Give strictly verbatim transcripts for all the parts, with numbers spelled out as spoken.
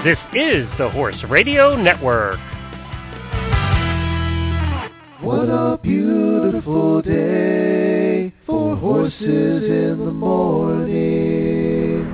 This is the Horse Radio Network. What a beautiful day for horses in the morning.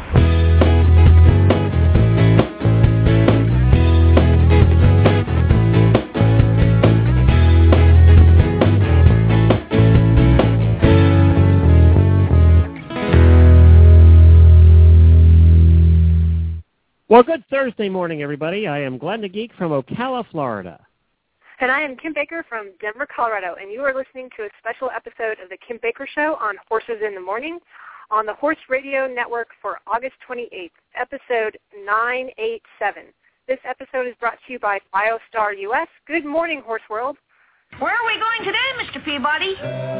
Well, good Thursday morning, everybody. I am Glenn the Geek from Ocala, Florida. And I am Kim Baker from Denver, Colorado, and you are listening to a special episode of The Kim Baker Show on Horses in the Morning on the Horse Radio Network for August twenty-eighth, episode nine eighty-seven. This episode is brought to you by BioStar U S. Good morning, Horse World. Where are we going today, Mister Peabody?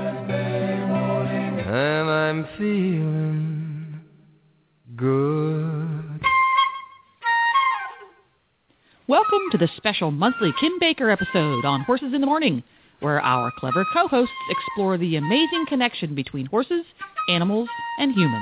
And I'm feeling good. Welcome to the special monthly Kim Baker episode on Horses in the Morning, where our clever co-hosts explore the amazing connection between horses, animals, and humans.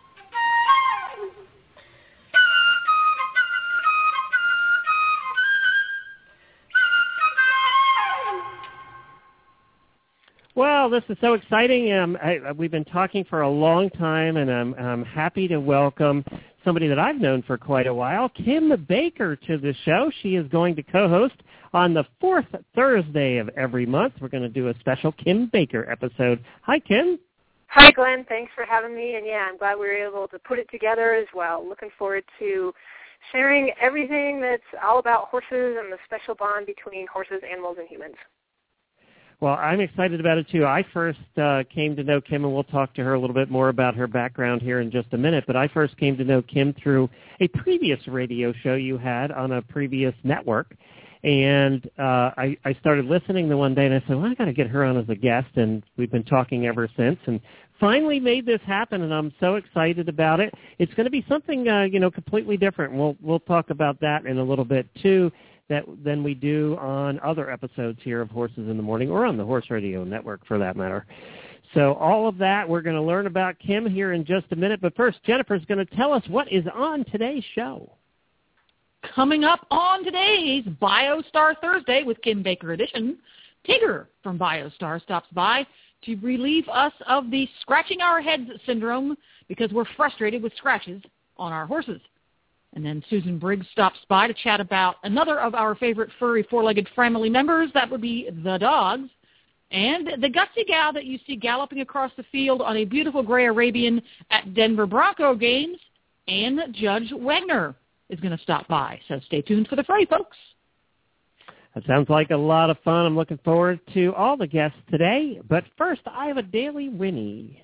Well, this is so exciting. Um, I, we've been talking for a long time, and I'm, I'm happy to welcome somebody that I've known for quite a while, Kim Baker, to the show. She is going to co-host on the fourth Thursday of every month. We're going to do a special Kim Baker episode. Hi, Kim. Hi, Glenn. Thanks for having me. And, yeah, I'm glad we were able to put it together as well. Looking forward to sharing everything that's all about horses and the special bond between horses, animals, and humans. Well, I'm excited about it, too. I first uh, came to know Kim, and we'll talk to her a little bit more about her background here in just a minute, but I first came to know Kim through a previous radio show you had on a previous network, and uh, I, I started listening the one day, and I said, well, I got to get her on as a guest, and we've been talking ever since, and finally made this happen, and I'm so excited about it. It's going to be something, uh, you know, completely different. We'll, we'll talk about that in a little bit, too, that than we do on other episodes here of Horses in the Morning, or on the Horse Radio Network for that matter. So all of that we're going to learn about Kim here in just a minute. But first, Jennifer's going to tell us what is on today's show. Coming up on today's BioStar Thursday with Kim Baker edition, Tigger from BioStar stops by to relieve us of the scratching our heads syndrome because we're frustrated with scratches on our horses. And then Susan Briggs stops by to chat about another of our favorite furry four-legged family members. That would be the dogs. And the gutsy gal that you see galloping across the field on a beautiful gray Arabian at Denver Bronco games. And Judge Wagner is going to stop by. So stay tuned for the fray, folks. That sounds like a lot of fun. I'm looking forward to all the guests today. But first, I have a Daily Winnie.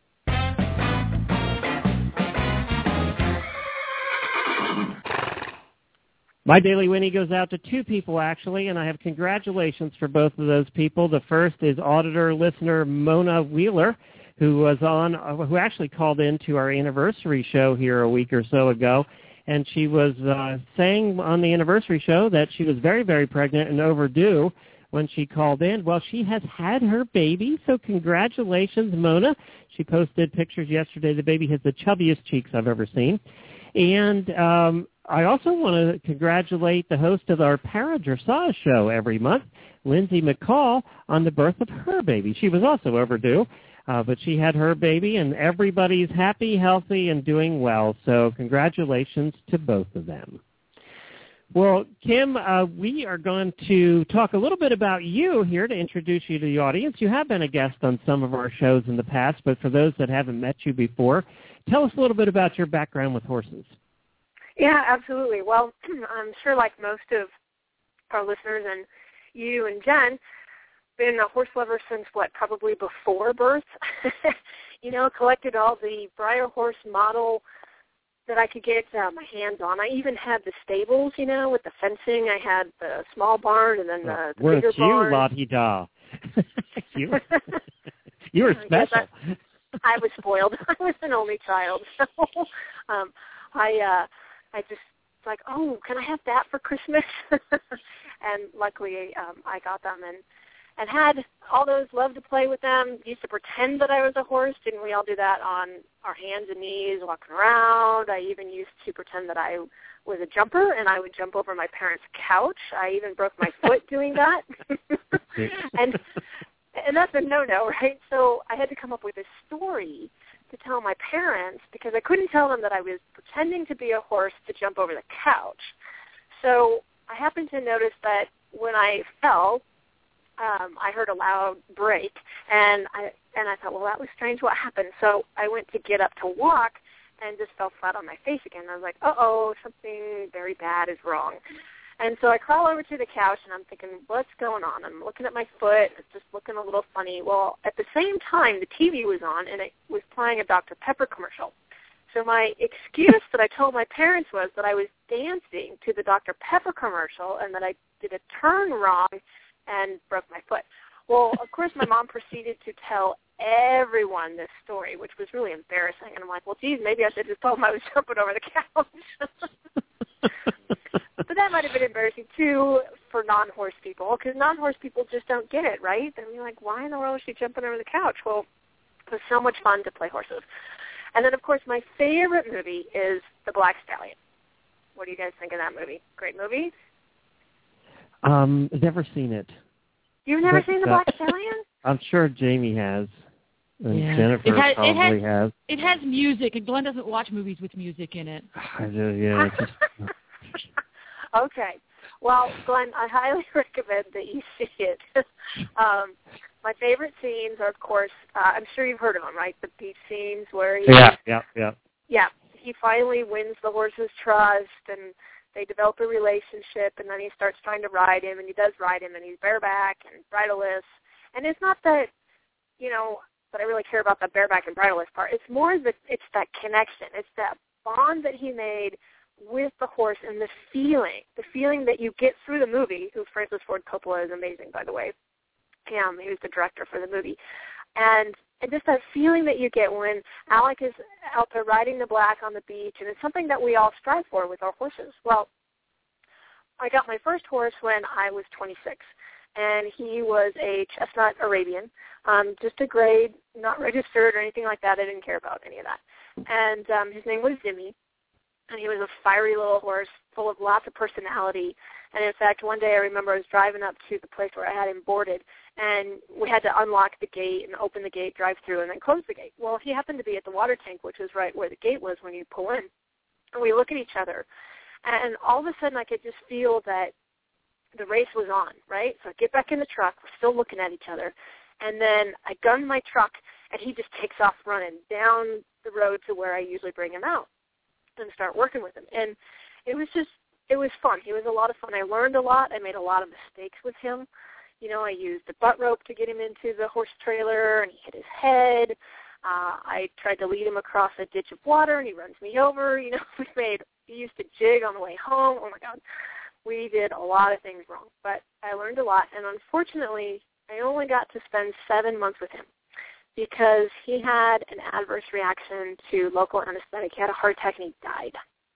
My Daily Winnie goes out to two people, actually, and I have congratulations for both of those people. The first is auditor listener Mona Wheeler, who was on, uh, who actually called in to our anniversary show here a week or so ago, and she was uh, saying on the anniversary show that she was very, very pregnant and overdue when she called in. Well, she has had her baby, so congratulations, Mona. She posted pictures yesterday. The baby has the chubbiest cheeks I've ever seen. And um, I also want to congratulate the host of our Para-Dressage show every month, Lindsay McCall, on the birth of her baby. She was also overdue, uh, but she had her baby, and everybody's happy, healthy, and doing well. So congratulations to both of them. Well, Kim, uh, we are going to talk a little bit about you here to introduce you to the audience. You have been a guest on some of our shows in the past, but for those that haven't met you before, tell us a little bit about your background with horses. Yeah, absolutely. Well, I'm sure like most of our listeners and you and Jen, been a horse lover since, what, probably before birth. You know, collected all the Breyer horse model that I could get uh, my hands on. I even had the stables, you know, with the fencing. I had the small barn and then the, the Weren't bigger you, barn. la-di-da? you, were, you were special. I, I was spoiled. I was an only child. So um, I uh, I just like, oh, can I have that for Christmas? And luckily um, I got them. And and had all those, loved to play with them, used to pretend that I was a horse. Didn't we all do that on our hands and knees walking around? I even used to pretend that I was a jumper, and I would jump over my parents' couch. I even broke my foot doing that. and and that's a no-no, right? So I had to come up with a story to tell my parents because I couldn't tell them that I was pretending to be a horse to jump over the couch. So I happened to notice that when I fell, um, I heard a loud break, and I and I thought, well, that was strange. What happened? So I went to get up to walk and just fell flat on my face again. I was like, uh-oh, something very bad is wrong. And so I crawl over to the couch, and I'm thinking, what's going on? I'm looking at my foot. It's just looking a little funny. Well, at the same time, the T V was on, and it was playing a Doctor Pepper commercial. So my excuse that I told my parents was that I was dancing to the Doctor Pepper commercial and that I did a turn wrong and broke my foot. Well, of course, my mom proceeded to tell everyone this story, which was really embarrassing. And I'm like, well, geez, maybe I should just told them I was jumping over the couch. But that might have been embarrassing, too, for non-horse people, because non-horse people just don't get it, right? And you're like, why in the world is she jumping over the couch? Well, it was so much fun to play horses. And then, of course, my favorite movie is The Black Stallion. What do you guys think of that movie? Great movie? Um, never seen it. You've never but, seen The uh, Black Stallion? I'm sure Jamie has. And Yeah. Jennifer It has, probably it has, has. It has music, and Glenn doesn't watch movies with music in it. I do, yeah. Just, Okay. Well, Glenn, I highly recommend that you see it. um, my favorite scenes are, of course, uh, I'm sure you've heard of them, right? The beach scenes where he, yeah, yeah, yeah. yeah, he finally wins the horse's trust, and they develop a relationship, and then he starts trying to ride him, and he does ride him, and he's bareback and bridleless. And it's not that, you know, that I really care about the bareback and bridleless part. It's more that it's that connection. It's that bond that he made with the horse and the feeling, the feeling that you get through the movie, who Francis Ford Coppola is amazing, by the way. Um, he was the director for the movie. And, and just that feeling that you get when Alec is out there riding the black on the beach, and it's something that we all strive for with our horses. Well, I got my first horse when I was twenty-six, and he was a chestnut Arabian, um, just a grade, not registered or anything like that. I didn't care about any of that. And um, his name was Zimmy. And he was a fiery little horse full of lots of personality. And, in fact, one day I remember I was driving up to the place where I had him boarded, and we had to unlock the gate and open the gate, drive through, and then close the gate. Well, he happened to be at the water tank, which is right where the gate was when you pull in. And we look at each other, and all of a sudden I could just feel that the race was on, right? So I get back in the truck. We're still looking at each other. And then I gun my truck, and he just takes off running down the road to where I usually bring him out and start working with him. And it was just, it was fun. He was a lot of fun. I learned a lot. I made a lot of mistakes with him. You know, I used a butt rope to get him into the horse trailer, and he hit his head. Uh, I tried to lead him across a ditch of water, and he runs me over. You know, we made, he used to jig on the way home. Oh, my God. We did a lot of things wrong. But I learned a lot, and unfortunately, I only got to spend seven months with him, because he had an adverse reaction to local anesthetic. He had a heart attack, and he died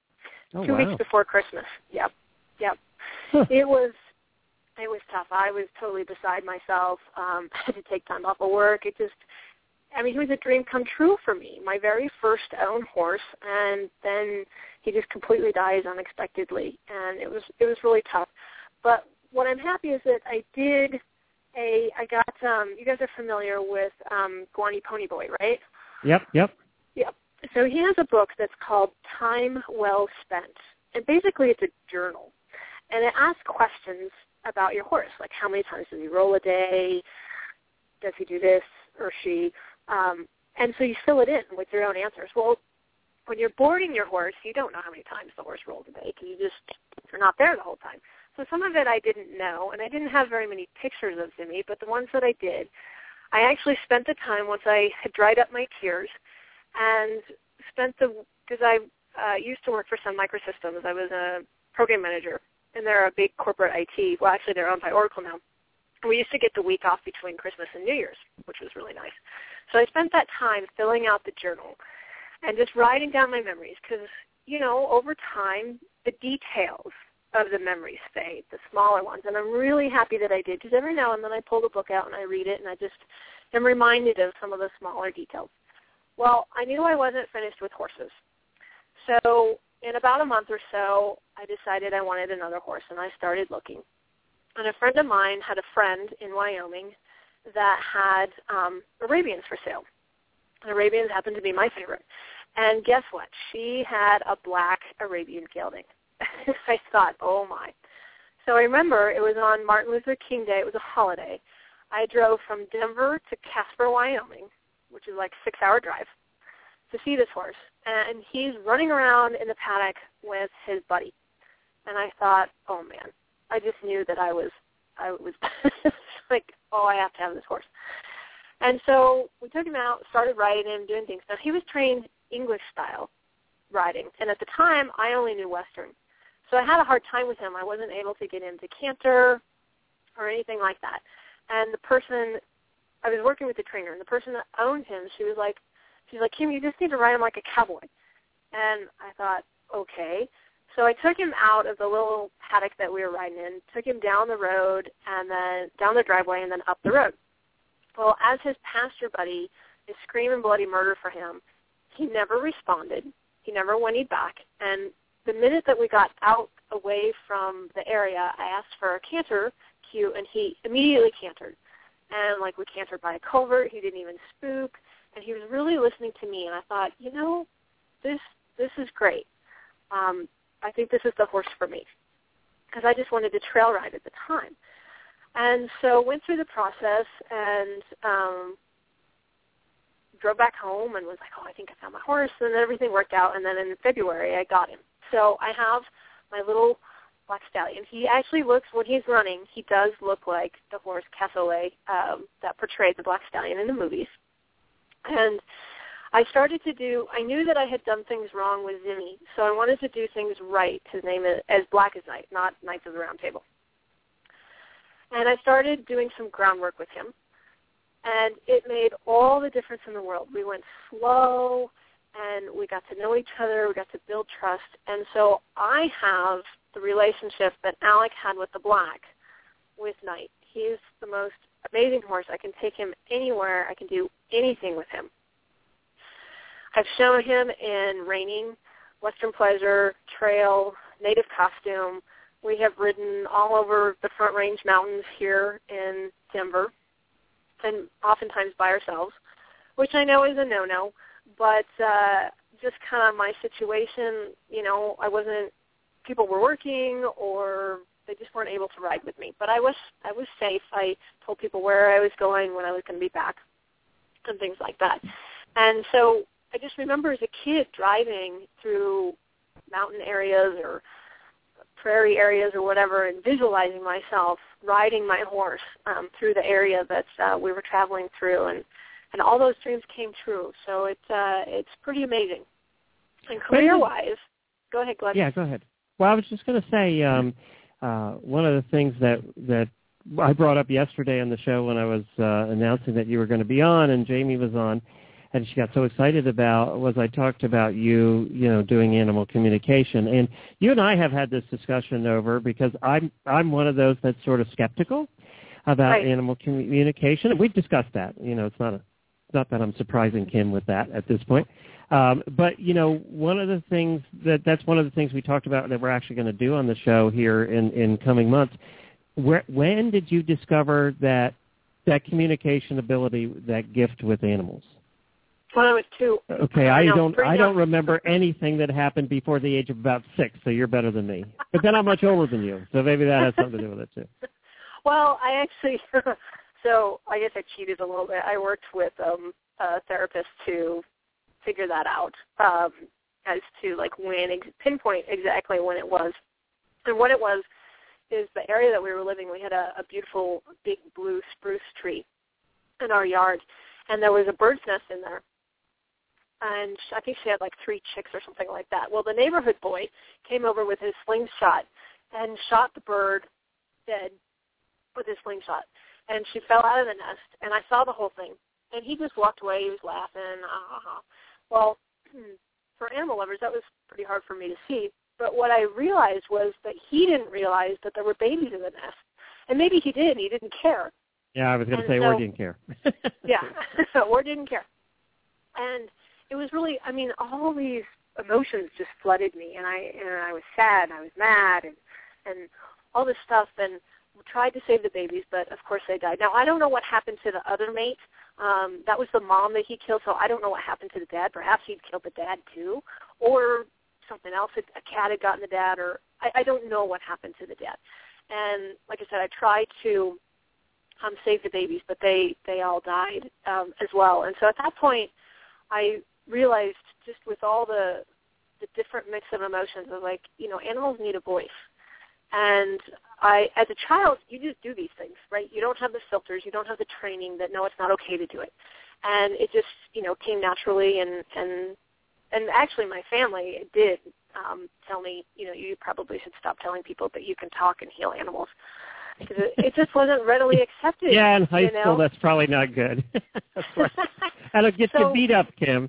oh, two wow. weeks before Christmas. Yep, yep. Huh. It was it was tough. I was totally beside myself. Um, I had to take time off of work. It just, I mean, he was a dream come true for me. My very first own horse, and then he just completely dies unexpectedly, and it was it was really tough. But what I'm happy is that I did. A, I got, um, you guys are familiar with um, Guani Ponyboy, right? Yep, yep. Yep. So he has a book that's called Time Well Spent. And basically it's a journal. And it asks questions about your horse, like how many times does he roll a day? Does he do this or she? Um, and so you fill it in with your own answers. Well, when you're boarding your horse, you don't know how many times the horse rolls a day because you just, you're not there the whole time. So some of it I didn't know, and I didn't have very many pictures of Zimmy, but the ones that I did, I actually spent the time once I had dried up my tears and spent the, because I uh, used to work for Sun Microsystems. I was a program manager, and they're a big corporate I T. Well, actually, they're owned by Oracle now. We used to get the week off between Christmas and New Year's, which was really nice. So I spent that time filling out the journal and just writing down my memories because, you know, over time, the details of the memories fade, the smaller ones. And I'm really happy that I did, because every now and then I pull the book out and I read it, and I just am reminded of some of the smaller details. Well, I knew I wasn't finished with horses. So in about a month or so, I decided I wanted another horse, and I started looking. And a friend of mine had a friend in Wyoming that had um, Arabians for sale. And Arabians happened to be my favorite. And guess what? She had a black Arabian gelding. I thought, oh, my. So I remember it was on Martin Luther King Day. It was a holiday. I drove from Denver to Casper, Wyoming, which is like a six-hour drive, to see this horse. And he's running around in the paddock with his buddy. And I thought, oh, man. I just knew that I was, I was like, oh, I have to have this horse. And so we took him out, started riding him, doing things. Now, he was trained English-style riding. And at the time, I only knew Western. So I had a hard time with him. I wasn't able to get him to canter or anything like that. And the person, I was working with the trainer, and the person that owned him, she was like, she's like, Kim, you just need to ride him like a cowboy. And I thought, okay. So I took him out of the little paddock that we were riding in, took him down the road, and then down the driveway, and then up the road. Well, as his pasture buddy is screaming bloody murder for him, he never responded. He never whinnied back. And the minute that we got out away from the area, I asked for a canter cue, and he immediately cantered. And, like, we cantered by a culvert. He didn't even spook. And he was really listening to me. And I thought, you know, this this is great. Um, I think this is the horse for me, because I just wanted to trail ride at the time. And so went through the process and um, drove back home and was like, oh, I think I found my horse. And then everything worked out. And then in February, I got him. So I have my little black stallion. He actually looks, when he's running, he does look like the horse Cassoulet um, that portrayed the black stallion in the movies. And I started to do, I knew that I had done things wrong with Zimmy, so I wanted to do things right to name it as Black as Night, not Knights of the Round Table. And I started doing some groundwork with him, and it made all the difference in the world. We went slow, and we got to know each other, we got to build trust, and so I have the relationship that Alec had with the Black with Night. He's the most amazing horse. I can take him anywhere. I can do anything with him. I've shown him in reining, Western Pleasure, trail, native costume. We have ridden all over the Front Range Mountains here in Denver, and oftentimes by ourselves, which I know is a no-no, but uh, just kind of my situation, you know, I wasn't, people were working or they just weren't able to ride with me. But I was I was safe. I told people where I was going, when I was going to be back, and things like that. And so I just remember as a kid driving through mountain areas or prairie areas or whatever and visualizing myself riding my horse um, through the area that uh, we were traveling through, and, and all those dreams came true. So it, uh, it's pretty amazing. And career-wise, go ahead, Glenn. Yeah, go ahead. Well, I was just going to say um, uh, one of the things that, that I brought up yesterday on the show when I was uh, announcing that you were going to be on and Jamie was on, and she got so excited about, was I talked about you, you know, doing animal communication. And you and I have had this discussion over, because I'm I'm one of those that's sort of skeptical about right. animal communication. And we've discussed that. You know, it's not a, not that I'm surprising Kim with that at this point. Um, but, you know, one of the things that that's one of the things we talked about that we're actually going to do on the show here in, in coming months. Where, when did you discover that that communication ability, that gift with animals? When I was two. Okay, I, I know, don't I young. don't remember anything that happened before the age of about six, so you're better than me. But then I'm much older than you, so maybe that has something to do with it too. Well, I actually, so I guess I cheated a little bit. I worked with um, a therapist to figure that out um, as to like when, ex- pinpoint exactly when it was. And what it was is the area that we were living, we had a, a beautiful big blue spruce tree in our yard, and there was a bird's nest in there. And I think she had like three chicks or something like that. Well, the neighborhood boy came over with his slingshot and shot the bird dead with his slingshot. And she fell out of the nest, and I saw the whole thing. And he just walked away. He was laughing. Ah, ah, ah. Well, for animal lovers, that was pretty hard for me to see. But what I realized was that he didn't realize that there were babies in the nest. And maybe he did, and he didn't care. Yeah, I was going to say, so, or didn't care. yeah, or didn't care. And it was really, I mean, all these emotions just flooded me, and I and I was sad, and I was mad, and, and all this stuff, and tried to save the babies, but of course they died. Now, I don't know what happened to the other mate. Um, that was the mom that he killed, so I don't know what happened to the dad. Perhaps he'd killed the dad too, or something else. A cat had gotten the dad, or I, I don't know what happened to the dad. And like I said, I tried to um, save the babies, but they, they all died um, as well. And so at that point, I realized just with all the the different mix of emotions of like, you know, animals need a voice. And I, as a child, you just do these things, right? You don't have the filters. You don't have the training that, no, it's not okay to do it. And it just, you know, came naturally. And, and, and actually my family did um, tell me, you know, you probably should stop telling people that you can talk and heal animals. Because it, it just wasn't readily accepted. Yeah, in high you school, know? that's probably not good. That'll get so, you beat up, Kim.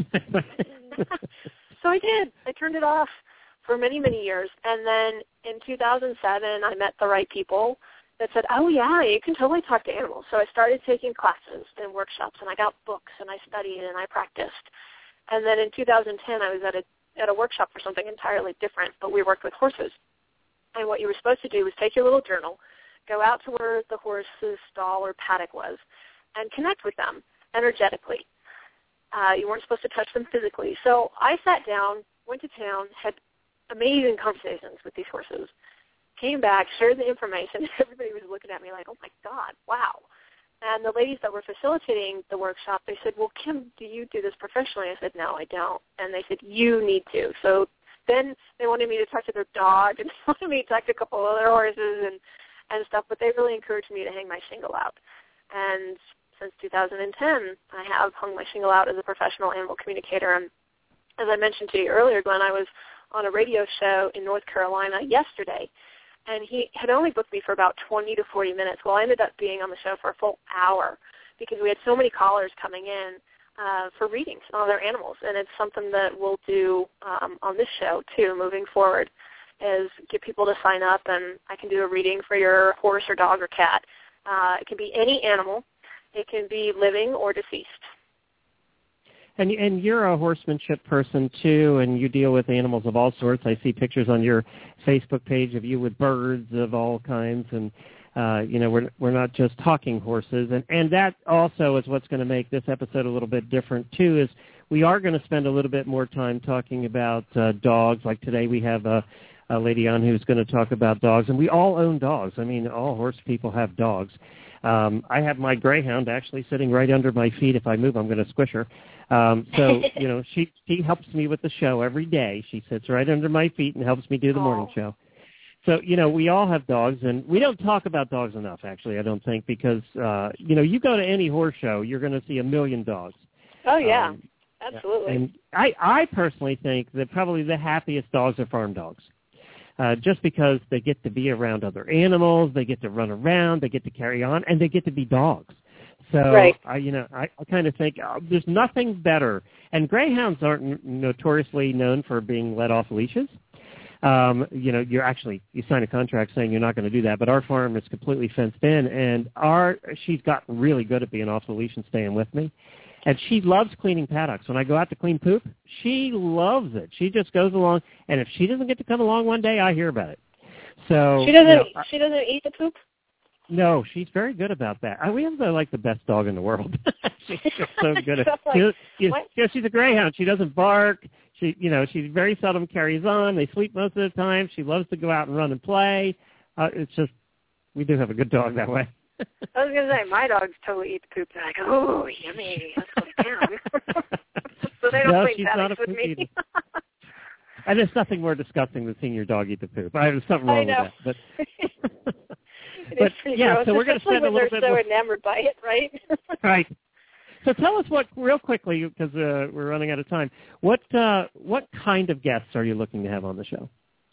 So I did. I turned it off for many, many years. And then in two thousand seven, I met the right people that said, oh, yeah, you can totally talk to animals. So I started taking classes and workshops, and I got books, and I studied, and I practiced. And then in two thousand ten, I was at a, at a workshop for something entirely different, but we worked with horses. And what you were supposed to do was take your little journal, go out to where the horse's stall or paddock was, and connect with them energetically. Uh, you weren't supposed to touch them physically. So I sat down, went to town, had amazing conversations with these horses, came back, shared the information. Everybody was looking at me like, oh, my God, wow. And the ladies that were facilitating the workshop, they said, well, Kim, do you do this professionally? I said, no, I don't. And they said, you need to. So then they wanted me to talk to their dog, and they wanted me to talk to a couple of other horses and, and stuff, but they really encouraged me to hang my shingle out. And since two thousand ten, I have hung my shingle out as a professional animal communicator. And as I mentioned to you earlier, Glenn, I was on a radio show in North Carolina yesterday, and he had only booked me for about twenty to forty minutes. Well, I ended up being on the show for a full hour because we had so many callers coming in uh, for readings on their animals, and it's something that we'll do um, on this show, too, moving forward, is get people to sign up, and I can do a reading for your horse or dog or cat. Uh, it can be any animal. It can be living or deceased. And and you're a horsemanship person, too, and you deal with animals of all sorts. I see pictures on your Facebook page of you with birds of all kinds. And, uh, you know, we're we're not just talking horses. And, and that also is what's going to make this episode a little bit different, too, is we are going to spend a little bit more time talking about uh, dogs. Like today we have a, a lady on who's going to talk about dogs. And we all own dogs. I mean, all horse people have dogs. Um, I have my greyhound actually sitting right under my feet. If I move, I'm going to squish her. Um, so, you know, she, she helps me with the show every day. She sits right under my feet and helps me do the Aww. morning show. So, you know, we all have dogs, and we don't talk about dogs enough, actually, I don't think, because, uh, you know, you go to any horse show, you're going to see a million dogs. Oh, yeah, um, absolutely. And I, I personally think that probably the happiest dogs are farm dogs. Uh, just because they get to be around other animals, they get to run around, they get to carry on, and they get to be dogs. So, right. I, you know, I, I kind of think uh, there's nothing better. And greyhounds aren't n- notoriously known for being let off leashes. Um, you know, you're actually, you sign a contract saying you're not going to do that, but our farm is completely fenced in, and our she's gotten really good at being off the leash and staying with me. And she loves cleaning paddocks. When I go out to clean poop, she loves it. She just goes along, and if she doesn't get to come along one day, I hear about it. So she doesn't. You know, she doesn't eat the poop. No, she's very good about that. I, we have the, like the best dog in the world. She's just so good at. like, she, she, you know, what? she's a greyhound. She doesn't bark. She, you know, she very seldom carries on. They sleep most of the time. She loves to go out and run and play. Uh, it's just we do have a good dog that way. I was going to say, my dogs totally eat the poop. They're like, oh, yummy, let's go down. So they don't No, play she's not a paddocks with poop me. eater. And there's nothing more disgusting than seeing your dog eat the poop. I have something wrong I know. with that. But, It but is pretty yeah, gross, so we're going to especially spend a when little they're bit so more. enamored by it, right? Right. So tell us what, real quickly, because uh, we're running out of time, what uh, what kind of guests are you looking to have on the show?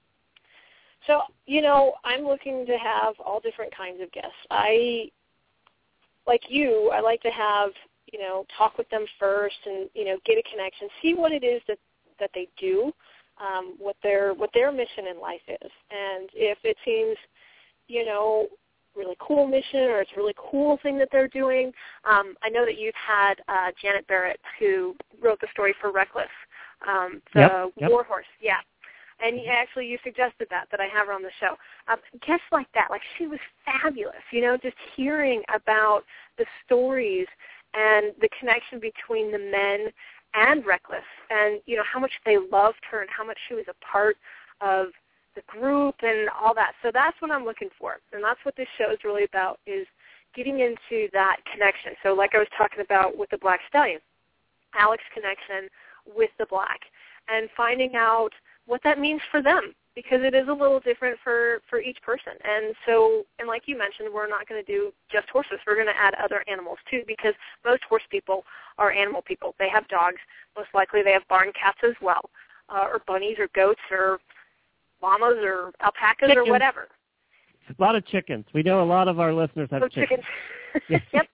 So, you know, I'm looking to have all different kinds of guests. I, like you, I like to have, you know, talk with them first and, you know, get a connection, see what it is that, that they do, um, what their what their mission in life is. And if it seems, you know, really cool mission or it's a really cool thing that they're doing, um, I know that you've had uh, Janet Barrett, who wrote the story for Reckless, um, the yep, yep. war horse, yeah. And actually you suggested that, that I have her on the show. Um, guests like that, like she was fabulous, you know, just hearing about the stories and the connection between the men and Reckless and, you know, how much they loved her and how much she was a part of the group and all that. So that's what I'm looking for. And that's what this show is really about, is getting into that connection. So like I was talking about with the Black Stallion, Alex's connection with the Black, and finding out what that means for them, because it is a little different for, for each person. And so, and like you mentioned, we're not going to do just horses. We're going to add other animals too, because most horse people are animal people. They have dogs. Most likely they have barn cats as well, uh, or bunnies or goats or llamas or alpacas chickens. Or whatever. A lot of chickens. We know a lot of our listeners have oh, chickens. chickens. Yep.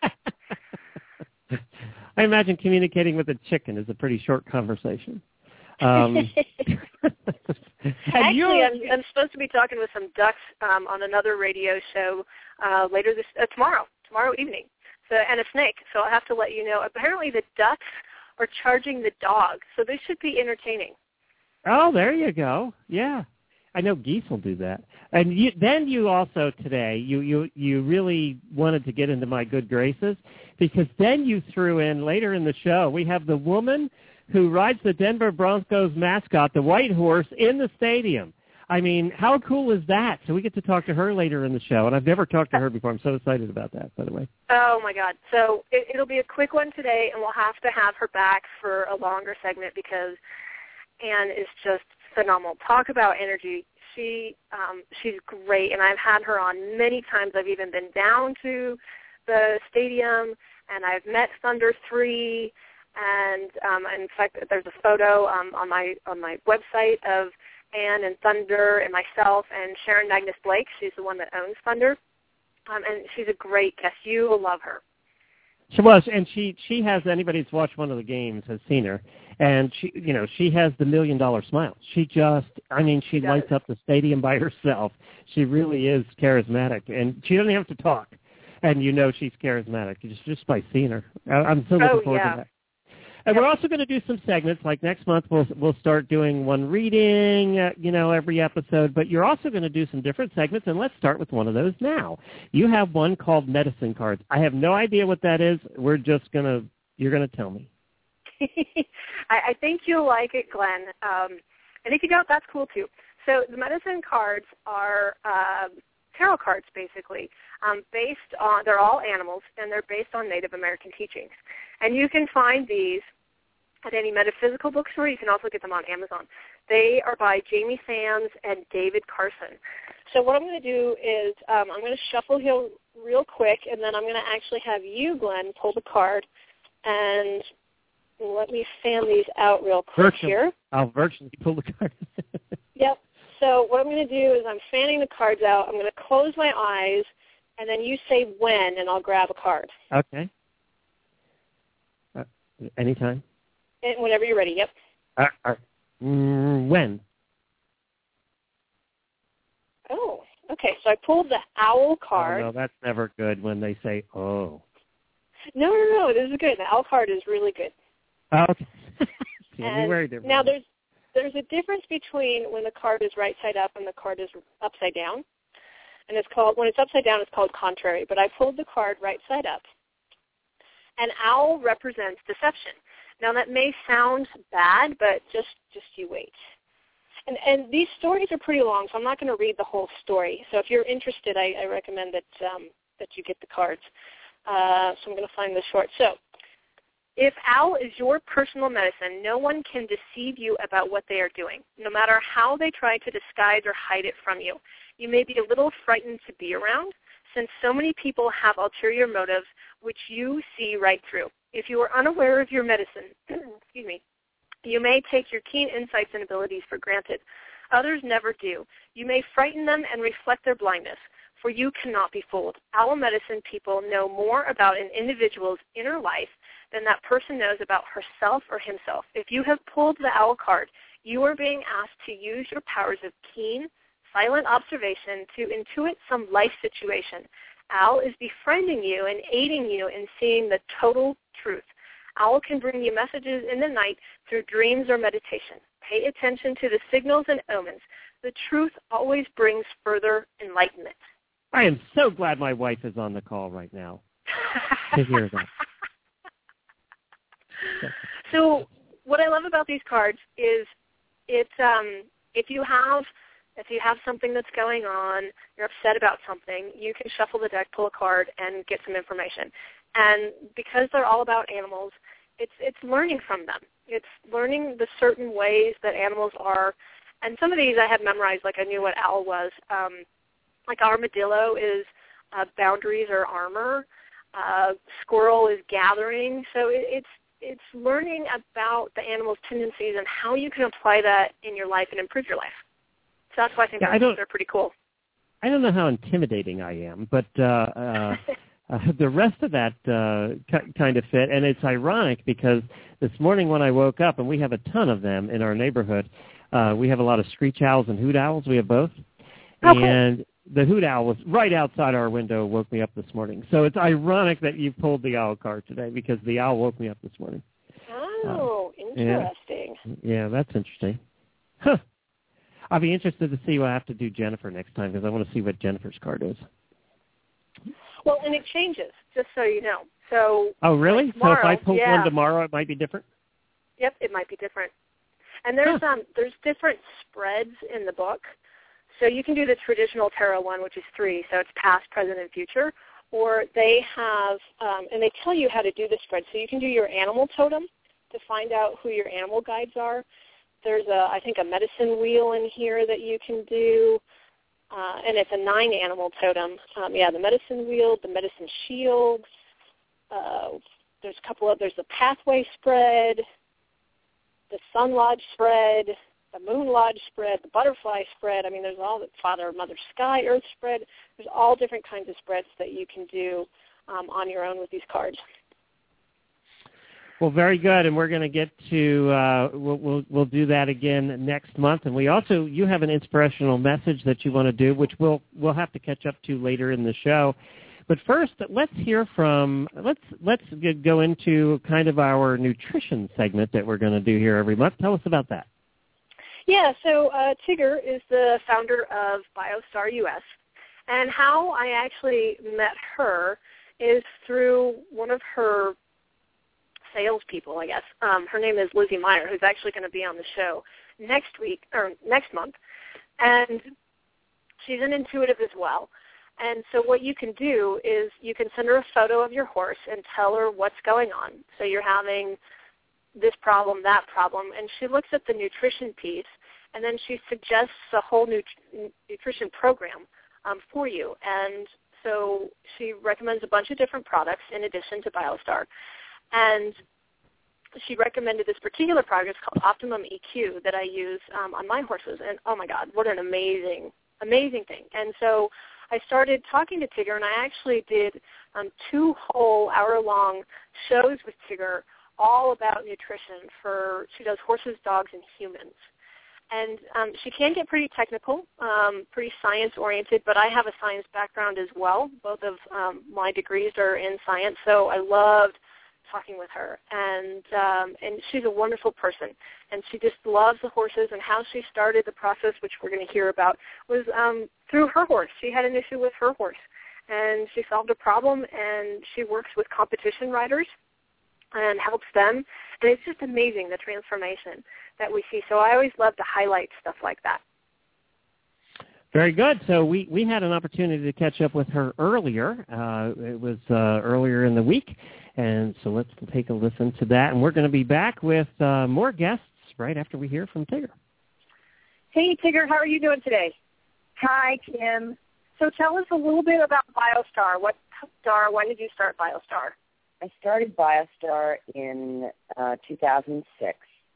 I imagine communicating with a chicken is a pretty short conversation. Um, Actually, I'm, I'm supposed to be talking with some ducks um, on another radio show uh, later this uh, tomorrow, tomorrow evening, so, and a snake. So I'll have to let you know. Apparently, the ducks are charging the dogs, so this should be entertaining. Oh, there you go. Yeah, I know geese will do that. And you, then you also today you, you you really wanted to get into my good graces, because then you threw in later in the show we have the woman who rides the Denver Broncos mascot, the White Horse, in the stadium. I mean, how cool is that? So we get to talk to her later in the show, and I've never talked to her before. I'm so excited about that, by the way. Oh, my God. So it, it'll be a quick one today, and we'll have to have her back for a longer segment because Anne is just phenomenal. Talk about energy. She um, she's great, and I've had her on many times. I've even been down to the stadium, and I've met Thunder three. And um, in fact, there's a photo um, on my on my website of Anne and Thunder and myself and Sharon Magnus Blake. She's the one that owns Thunder, um, and she's a great guest. You will love her. She was, and she she has, anybody that's watched one of the games has seen her, and she you know she has the million dollar smile. She just, I mean, she, she lights up the stadium by herself. She really is charismatic, and she doesn't have to talk, and you know she's charismatic just just by seeing her. I, I'm so looking oh, forward yeah. to that. And we're also going to do some segments, like next month we'll we'll start doing one reading, uh, you know, every episode. But you're also going to do some different segments, and let's start with one of those now. You have one called Medicine Cards. I have no idea what that is. We're just going to, you're going to tell me. I, I think you'll like it, Glenn. Um, and if you don't, that's cool too. So the Medicine Cards are uh, tarot cards, basically, um, based on, they're all animals, and they're based on Native American teachings. And you can find these at any metaphysical bookstore. You can also get them on Amazon. They are by Jamie Sands and David Carson. So what I'm going to do is um, I'm going to shuffle here real quick, and then I'm going to actually have you, Glenn, pull the card. And let me fan these out real quick virtually. here. I'll virtually pull the card. Yep. So what I'm going to do is I'm fanning the cards out. I'm going to close my eyes, and then you say when, and I'll grab a card. Okay. Uh, anytime? And whenever you're ready, yep. Uh, uh, mm, when? Oh, okay. So I pulled the owl card. Oh, no, that's never good when they say, oh. No, no, no. This is good. The owl card is really good. Oh, okay. See, and very different. now there's there's a difference between when the card is right side up and the card is upside down. And it's called, when it's upside down, it's called contrary. But I pulled the card right side up. And owl represents deception. Now, that may sound bad, but just, just you wait. And, and these stories are pretty long, so I'm not going to read the whole story. So if you're interested, I, I recommend that um, that you get the cards. Uh, so I'm going to find this short. So if owl is your personal medicine, no one can deceive you about what they are doing, no matter how they try to disguise or hide it from you. You may be a little frightened to be around, since so many people have ulterior motives, which you see right through. If you are unaware of your medicine, excuse me, you may take your keen insights and abilities for granted. Others never do. You may frighten them and reflect their blindness, for you cannot be fooled. Owl medicine people know more about an individual's inner life than that person knows about herself or himself. If you have pulled the owl card, You are being asked to use your powers of keen, silent observation to intuit some life situation. Owl is befriending you and aiding you in seeing the total truth. Owl can bring you messages in the night through dreams or meditation. Pay attention to the signals and omens. The truth always brings further enlightenment. I am so glad my wife is on the call right now to hear that. So what I love about these cards is it's um, if you have if you have something that's going on, you're upset about something, you can shuffle the deck, pull a card, and get some information. And because they're all about animals, it's it's learning from them. It's learning the certain ways that animals are. And some of these I had memorized, like I knew what owl was. Um, like armadillo is uh, boundaries or armor. Uh, squirrel is gathering. So it, it's it's learning about the animal's tendencies and how you can apply that in your life and improve your life. So that's why I think yeah, they're pretty cool. I don't know how intimidating I am, but uh, uh, uh, the rest of that uh, k- kind of fit. And it's ironic because this morning when I woke up, and we have a ton of them in our neighborhood, uh, we have a lot of screech owls and hoot owls. We have both. Oh, cool. And the hoot owl was right outside our window, woke me up this morning. So it's ironic that you pulled the owl card today because the owl woke me up this morning. Oh, uh, interesting. Yeah, yeah, that's interesting. Huh. I'll be interested to see what I have to do Jennifer next time because I want to see what Jennifer's card is. Well, and it changes, just so you know. So. Oh, really? Tomorrow, so if I pull yeah. one tomorrow, it might be different? Yep, it might be different. And there's huh. um there's different spreads in the book. So you can do the traditional tarot one, which is three, so it's past, present, and future. Or they have, um, and they tell you how to do the spread. So you can do your animal totem to find out who your animal guides are. There's, a, I think, a medicine wheel in here that you can do, uh, and it's a nine-animal totem. Um, yeah, the medicine wheel, the medicine shield. Uh, there's a couple of, there's the pathway spread, the sun lodge spread, the moon lodge spread, the butterfly spread. I mean, there's all the Father, Mother, Sky, Earth spread. There's all different kinds of spreads that you can do um, on your own with these cards. Well, very good, and we're going to get to uh, we'll, we'll we'll do that again next month. And we also you have an inspirational message that you want to do, which we'll we'll have to catch up to later in the show. But first, let's hear from let's let's go into kind of our nutrition segment that we're going to do here every month. Tell us about that. Yeah, so uh, Tigger is the founder of BioStar U S, and how I actually met her is through one of her salespeople, I guess. Um, her name is Lizzie Meyer, who's actually going to be on the show next week or next month, and she's an intuitive as well. And so what you can do is you can send her a photo of your horse and tell her what's going on. So you're having this problem, that problem, and she looks at the nutrition piece, and then she suggests a whole nut- nutrition program um, for you. And so she recommends a bunch of different products in addition to BioStar. And she recommended this particular product. It's called Optimum E Q that I use um, on my horses. And, oh, my God, what an amazing, amazing thing. And so I started talking to Tigger, and I actually did um, two whole hour-long shows with Tigger all about nutrition for, she does horses, dogs, and humans. And um, she can get pretty technical, um, pretty science-oriented, but I have a science background as well. Both of um, my degrees are in science, so I loved talking with her. And um, and she's a wonderful person, and she just loves the horses. And how she started the process, which we're going to hear about, was um, through her horse. She had an issue with her horse, and she solved a problem, and she works with competition riders and helps them. And it's just amazing, the transformation that we see. So I always love to highlight stuff like that. Very good. So we, we had an opportunity to catch up with her earlier. Uh, it was uh, earlier in the week. And so let's take a listen to that. And we're going to be back with uh, more guests right after we hear from Tigger. Hey, Tigger, how are you doing today? Hi, Kim. So tell us a little bit about BioStar. What Star? When did you start BioStar? I started BioStar in uh, two thousand six,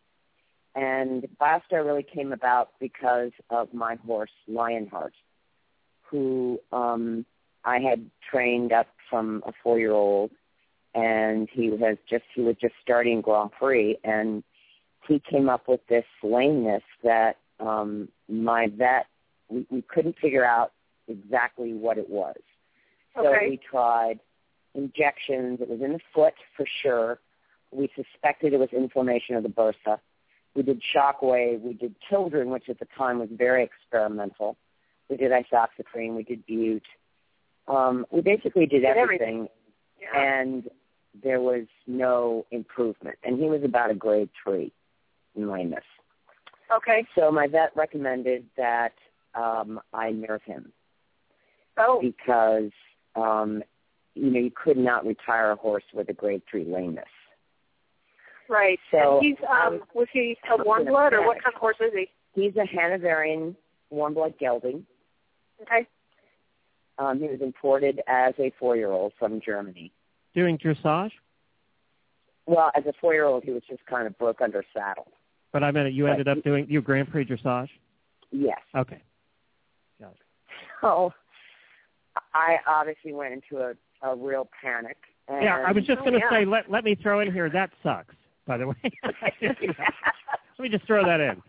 and BioStar really came about because of my horse, Lionheart, who um, I had trained up from a four-year-old, and he was just he was just starting Grand Prix, and he came up with this lameness that um, my vet, we, we couldn't figure out exactly what it was. So Okay. we tried injections. It was in the foot for sure. We suspected it was inflammation of the bursa. We did shockwave. We did Tildren, which at the time was very experimental. We did isoxaprine. We did Bute. Um, we basically did, Did everything, everything. Yeah. and there was no improvement. And he was about a grade three in lameness. Okay. So my vet recommended that um, I nerve him Oh. because, um, you know, you could not retire a horse with a grade three lameness. Right. So, and he's um, was he a warm blood, or what kind of horse is he? He's a Hanoverian warm blood gelding. Okay. Um, he was imported as a four-year-old from Germany. Doing dressage? Well, as a four-year-old, he was just kind of broke under saddle. But I meant you But ended up he- doing your Grand Prix dressage? Yes. Okay. Got it. So I obviously went into a, a real panic. And Yeah, I was just Oh, going to yeah. say, let let me throw in here, that sucks, by the way. Let me just throw that in.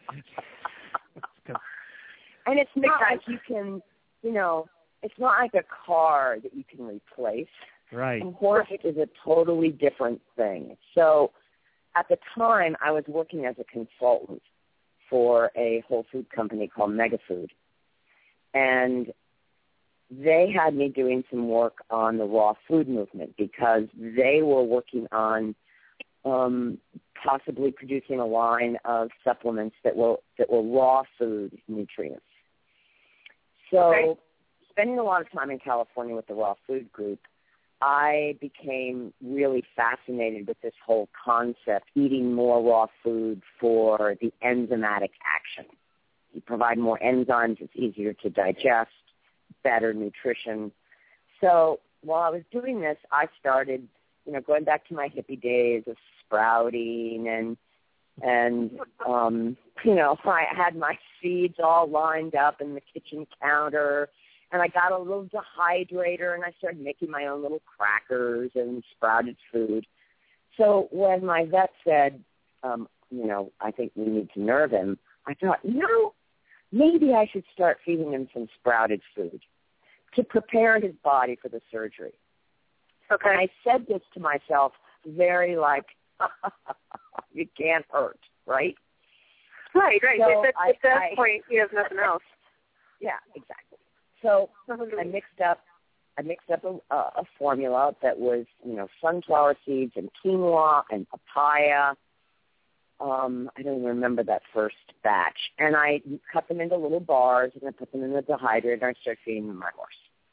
And it's not Okay. like you can, you know, it's not like a car that you can replace. Right. A horse is a totally different thing. So at the time, I was working as a consultant for a whole food company called Megafood. And they had me doing some work on the raw food movement because they were working on um, possibly producing a line of supplements that were that were raw food nutrients. So Okay. spending a lot of time in California with the raw food group, I became really fascinated with this whole concept, eating more raw food for the enzymatic action. You provide more enzymes, it's easier to digest, better nutrition. So while I was doing this, I started, you know, going back to my hippie days of sprouting and, and um, you know, I had my seeds all lined up in the kitchen counter, and I got a little dehydrator, and I started making my own little crackers and sprouted food. So when my vet said, um, you know, I think we need to nerve him, I thought, you know, maybe I should start feeding him some sprouted food to prepare his body for the surgery. Okay. And I said this to myself very like, you can't hurt, right? Right, right. So at, I- at that I- point, he has nothing else. Yeah, exactly. So Nothing to I mixed up I mixed up a, a formula that was, you know, sunflower seeds and quinoa and papaya. Um, I don't even remember that first batch. And I cut them into little bars, and I put them in the dehydrator, and I started feeding them my horse.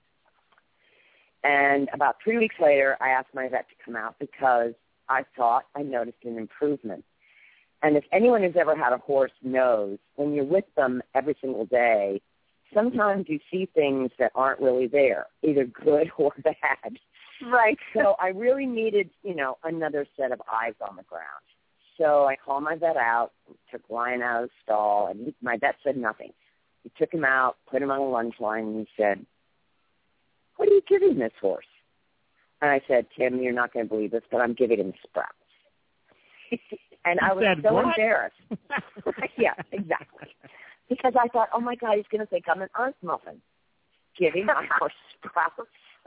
And about three weeks later, I asked my vet to come out because I thought I noticed an improvement. And if anyone who's ever had a horse knows, when you're with them every single day, sometimes you see things that aren't really there, either good or bad. Right. So I really needed, you know, another set of eyes on the ground. So I called my vet out, took Lion out of the stall, and he, my vet said nothing. He took him out, put him on a lunge line, and he said, "What are you giving this horse?" And I said, "Tim, you're not going to believe this, but I'm giving him sprouts." And I was said, so "What?" embarrassed. Yeah, exactly. Because I thought, oh, my God, he's going to think I'm an earth muffin, giving my horse sprouts.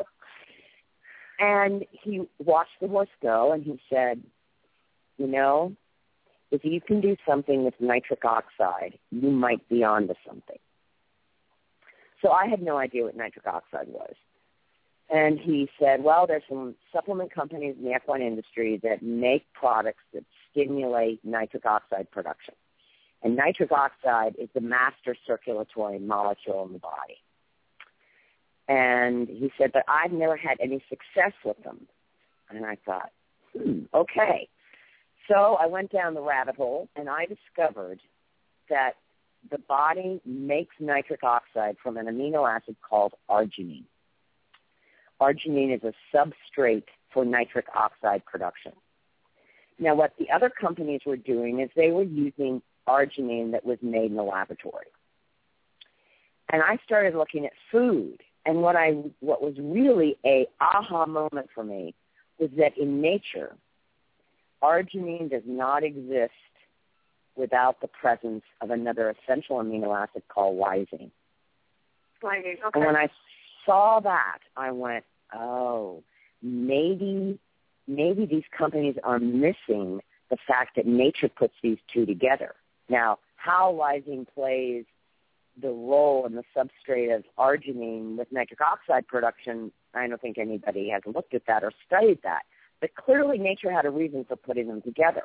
And he watched the horse go, and he said, you know, if you can do something with nitric oxide, you might be onto something. So I had no idea what nitric oxide was. And he said, well, there's some supplement companies in the equine industry that make products that stimulate nitric oxide production. And nitric oxide is the master circulatory molecule in the body. And he said, but I've never had any success with them. And I thought, hmm, okay. So I went down the rabbit hole, and I discovered that the body makes nitric oxide from an amino acid called arginine. Arginine is a substrate for nitric oxide production. Now, what the other companies were doing is they were using arginine that was made in the laboratory. And I started looking at food, and what I what was really a aha moment for me was that in nature, arginine does not exist without the presence of another essential amino acid called lysine. Lysine, okay. And when I saw that, I went, oh, maybe maybe these companies are missing the fact that nature puts these two together. Now, how lysine plays the role in the substrate of arginine with nitric oxide production, I don't think anybody has looked at that or studied that. But clearly nature had a reason for putting them together.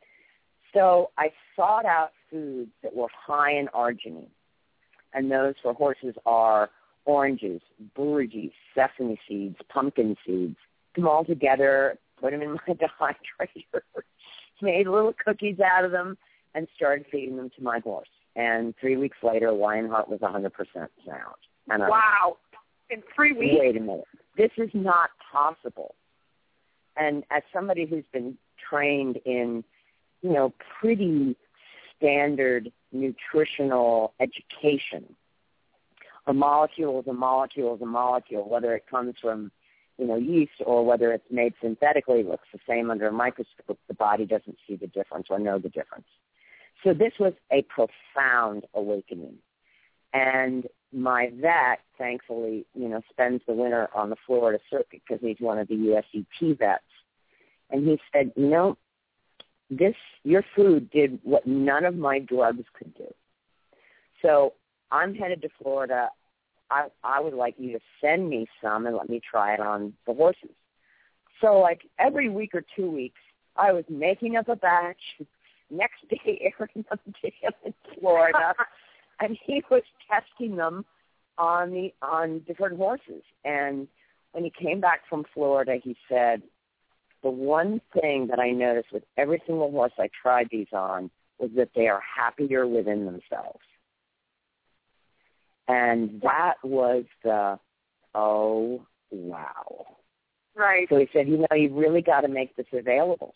So I sought out foods that were high in arginine, and those for horses are oranges, bourgeois, sesame seeds, pumpkin seeds. Put them all together, put them in my dehydrator, made little cookies out of them, and started feeding them to my horse. And three weeks later, Lionheart was one hundred percent sound. And I wow. In three weeks? Wait a minute. This is not possible. And as somebody who's been trained in, you know, pretty standard nutritional education, a molecule is a molecule is a molecule, whether it comes from, you know, yeast or whether it's made synthetically, it looks the same under a microscope. The body doesn't see the difference or know the difference. So this was a profound awakening. And my vet, thankfully, you know, spends the winter on the Florida circuit because he's one of the U S E T vets. And he said, you know, this, your food did what none of my drugs could do. So I'm headed to Florida. I, I would like you to send me some and let me try it on the horses. So like every week or two weeks, I was making up a batch, next day airing them to him in Florida, and he was testing them on the on different horses. And when he came back from Florida, he said, the one thing that I noticed with every single horse I tried these on was that they are happier within themselves. And that was the, oh, wow. Right. So he said, you know, you really got to make this available.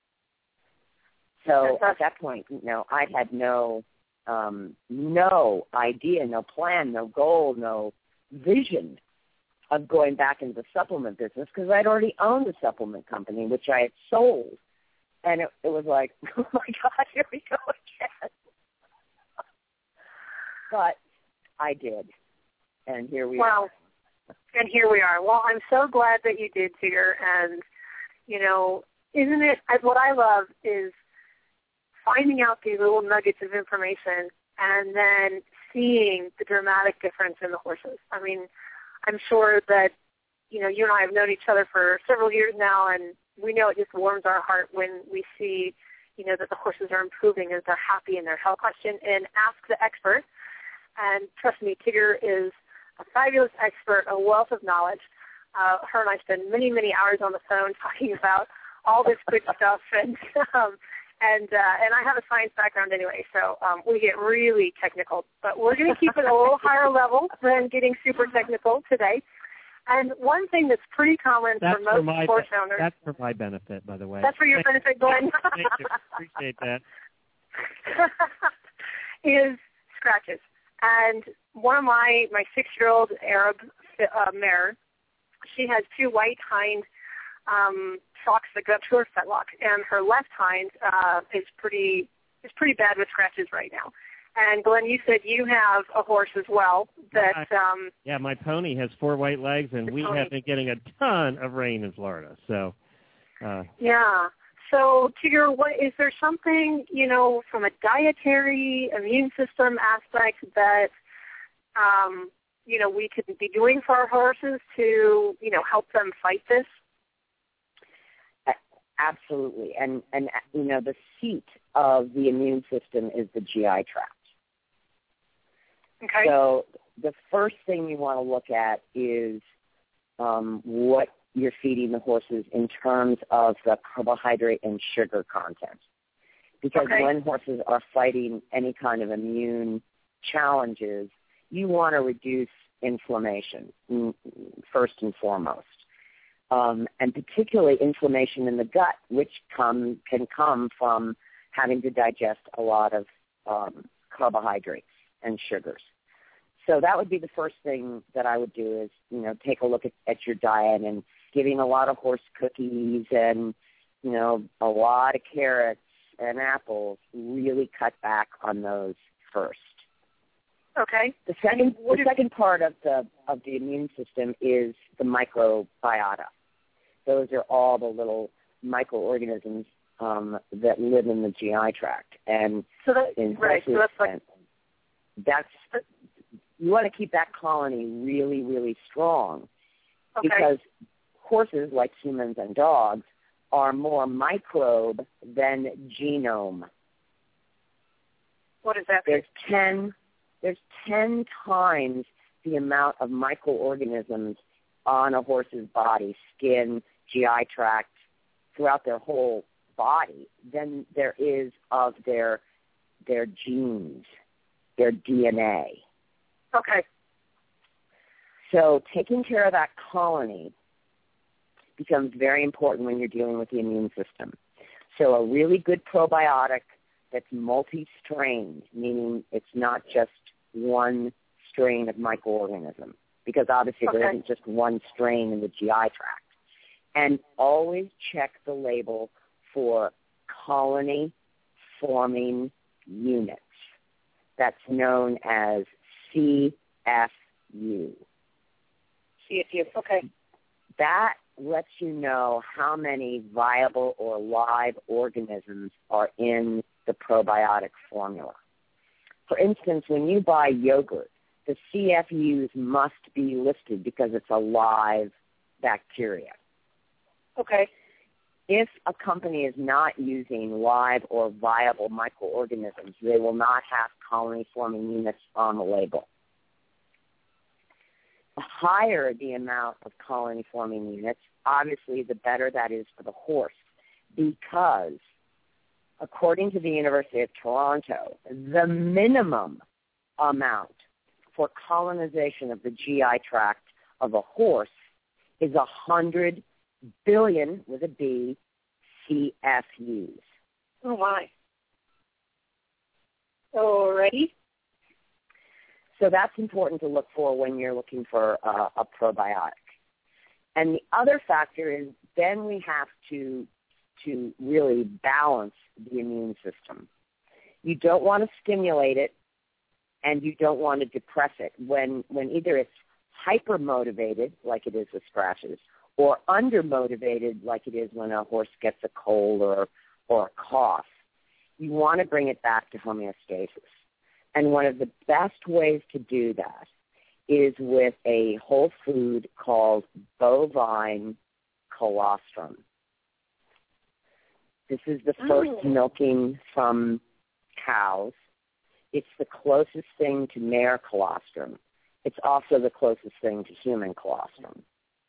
So at that point, you know, I had no, um, no idea, no plan, no goal, no vision of going back into the supplement business because I'd already owned a supplement company, which I had sold. And it, it was like, oh, my God, here we go again. But I did, and here we well, are. And here we are. Well, I'm so glad that you did, Tigger. And, you know, isn't it, what I love is finding out these little nuggets of information and then seeing the dramatic difference in the horses. I mean, I'm sure that, you know, you and I have known each other for several years now, and we know it just warms our heart when we see, you know, that the horses are improving as they're happy in their health. Question and ask the expert. And trust me, Tigger is a fabulous expert, a wealth of knowledge. Uh, her and I spend many, many hours on the phone talking about all this good stuff, and um, and uh, and I have a science background anyway, so um, we get really technical. But we're going to keep it a little higher level than getting super technical today. And one thing that's pretty common that's for most for my, horse owners. That's for my benefit, by the way. That's for your benefit, Glenn. Thank you. Appreciate that. Is scratches. And one of my, my six-year-old Arab uh, mare, she has two white hind um, shocks that go up to her fetlock, and her left hind uh, is pretty is pretty bad with scratches right now. And Glenn, you said you have a horse as well that. Um, yeah, my pony has four white legs, and we pony. have been getting a ton of rain in Florida. So. Uh, yeah. So, Tigger, what is there something, you know, from a dietary, immune system aspect that, um, you know, we could be doing for our horses to, you know, help them fight this? Absolutely. And, and you know, the seat of the immune system is the G I tract. Okay. So the first thing you want to look at is um, what you're feeding the horses in terms of the carbohydrate and sugar content. Because okay. when horses are fighting any kind of immune challenges, you want to reduce inflammation first and foremost. Um, and particularly inflammation in the gut, which come, can come from having to digest a lot of um, carbohydrates and sugars. So that would be the first thing that I would do is, you know, take a look at, at your diet and giving a lot of horse cookies and, you know, a lot of carrots and apples really cut back on those first. Okay. The second, What the is- second part of the of the immune system is the microbiota. Those are all the little microorganisms um, that live in the G I tract, and So that, in right, so horses, that's like, and that's you want to keep that colony really, really strong, okay. because horses, like humans and dogs, are more microbe than genome. What does that mean? There's ten. There's ten times the amount of microorganisms on a horse's body, skin, G I tract, throughout their whole body than there is of their their genes, their D N A. Okay. So taking care of that colony becomes very important when you're dealing with the immune system. So a really good probiotic that's multi-strained, meaning it's not just one strain of microorganism, because obviously okay. there isn't just one strain in the G I tract. And always check the label for colony-forming units. That's known as C F U. C F U, okay. That lets you know how many viable or live organisms are in the probiotic formula. For instance, when you buy yogurt, the C F Us must be listed because it's a live bacteria. Okay. If a company is not using live or viable microorganisms, they will not have colony-forming units on the label. The higher the amount of colony-forming units, obviously the better that is for the horse, because according to the University of Toronto, the minimum amount for colonization of the G I tract of a horse is one hundred billion, with a B, C F Us. Oh, my. Alrighty. So that's important to look for when you're looking for uh, a probiotic. And the other factor is then we have to to really balance the immune system. You don't want to stimulate it, and you don't want to depress it. When when either it's hyper-motivated, like it is with scratches, or under-motivated, like it is when a horse gets a cold or, or a cough, you want to bring it back to homeostasis. And one of the best ways to do that is with a whole food called bovine colostrum. This is the first Oh. milking from cows. It's the closest thing to mare colostrum. It's also the closest thing to human colostrum.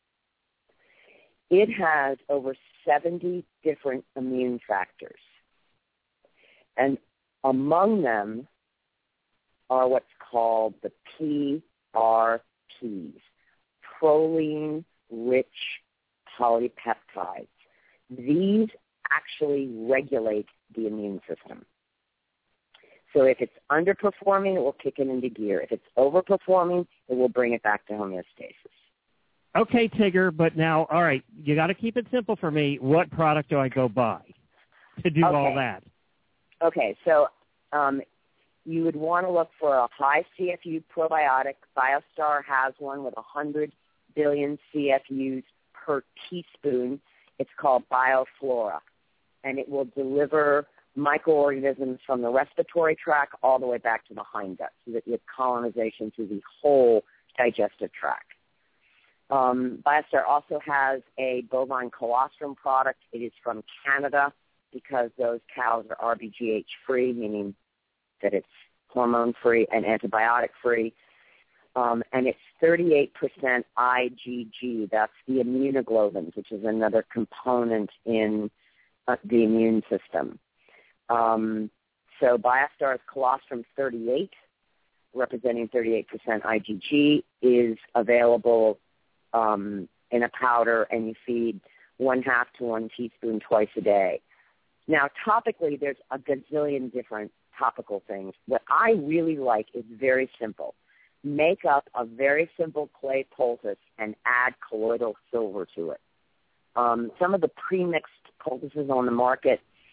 It has over seventy different immune factors. And among them are what's called the P R Ps, proline-rich polypeptides. These actually regulate the immune system. So if it's underperforming, it will kick it into gear. If it's overperforming, it will bring it back to homeostasis. Okay, Tigger, but now, all right, you got to keep it simple for me. What product do I go buy to do Okay. all that? Okay, so um, you would want to look for a high C F U probiotic. BioStar has one with one hundred billion C F Us per teaspoon. It's called BioFlora, and it will deliver microorganisms from the respiratory tract all the way back to the hind gut, so that you have colonization through the whole digestive tract. Um, BioStar also has a bovine colostrum product. It is from Canada because those cows are R B G H-free, meaning that it's hormone-free and antibiotic-free. Um, and it's thirty-eight percent I G G. That's the immunoglobulins, which is another component in uh, the immune system. Um, so BioStar's colostrum thirty-eight, representing thirty-eight percent I G G, is available um, in a powder, and you feed one half to one teaspoon twice a day. Now, topically, there's a gazillion different topical things. What I really like is very simple. Make up a very simple clay poultice and add colloidal silver to it. Um, some of the pre-mixed poultices on the market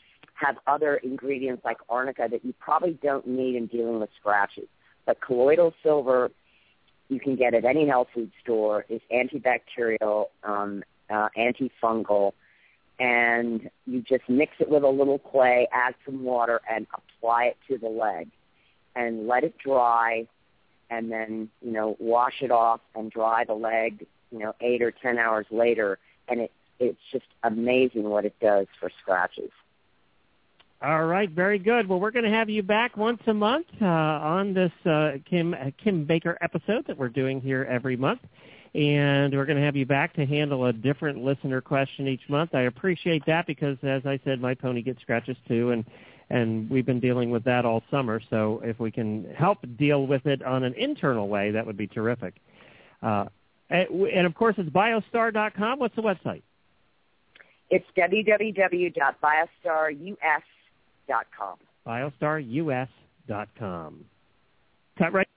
have other ingredients like arnica that you probably don't need in dealing with scratches. But colloidal silver, you can get at any health food store, is antibacterial, um, uh, antifungal, and you just mix it with a little clay, add some water, and apply it to the leg, and let it dry, and then, you know, wash it off and dry the leg, you know, eight or ten hours later, and it, it's just amazing what it does for scratches. All right, very good. Well, we're going to have you back once a month uh, on this uh, Kim uh, Kim Baker episode that we're doing here every month. And we're going to have you back to handle a different listener question each month. I appreciate that because, as I said, my pony gets scratches too, and, and we've been dealing with that all summer. So if we can help deal with it on an internal way, that would be terrific. Uh, and, and, of course, it's biostar dot com. What's the website? It's w w w dot biostar u s dot com. biostar u s dot com. Cut right.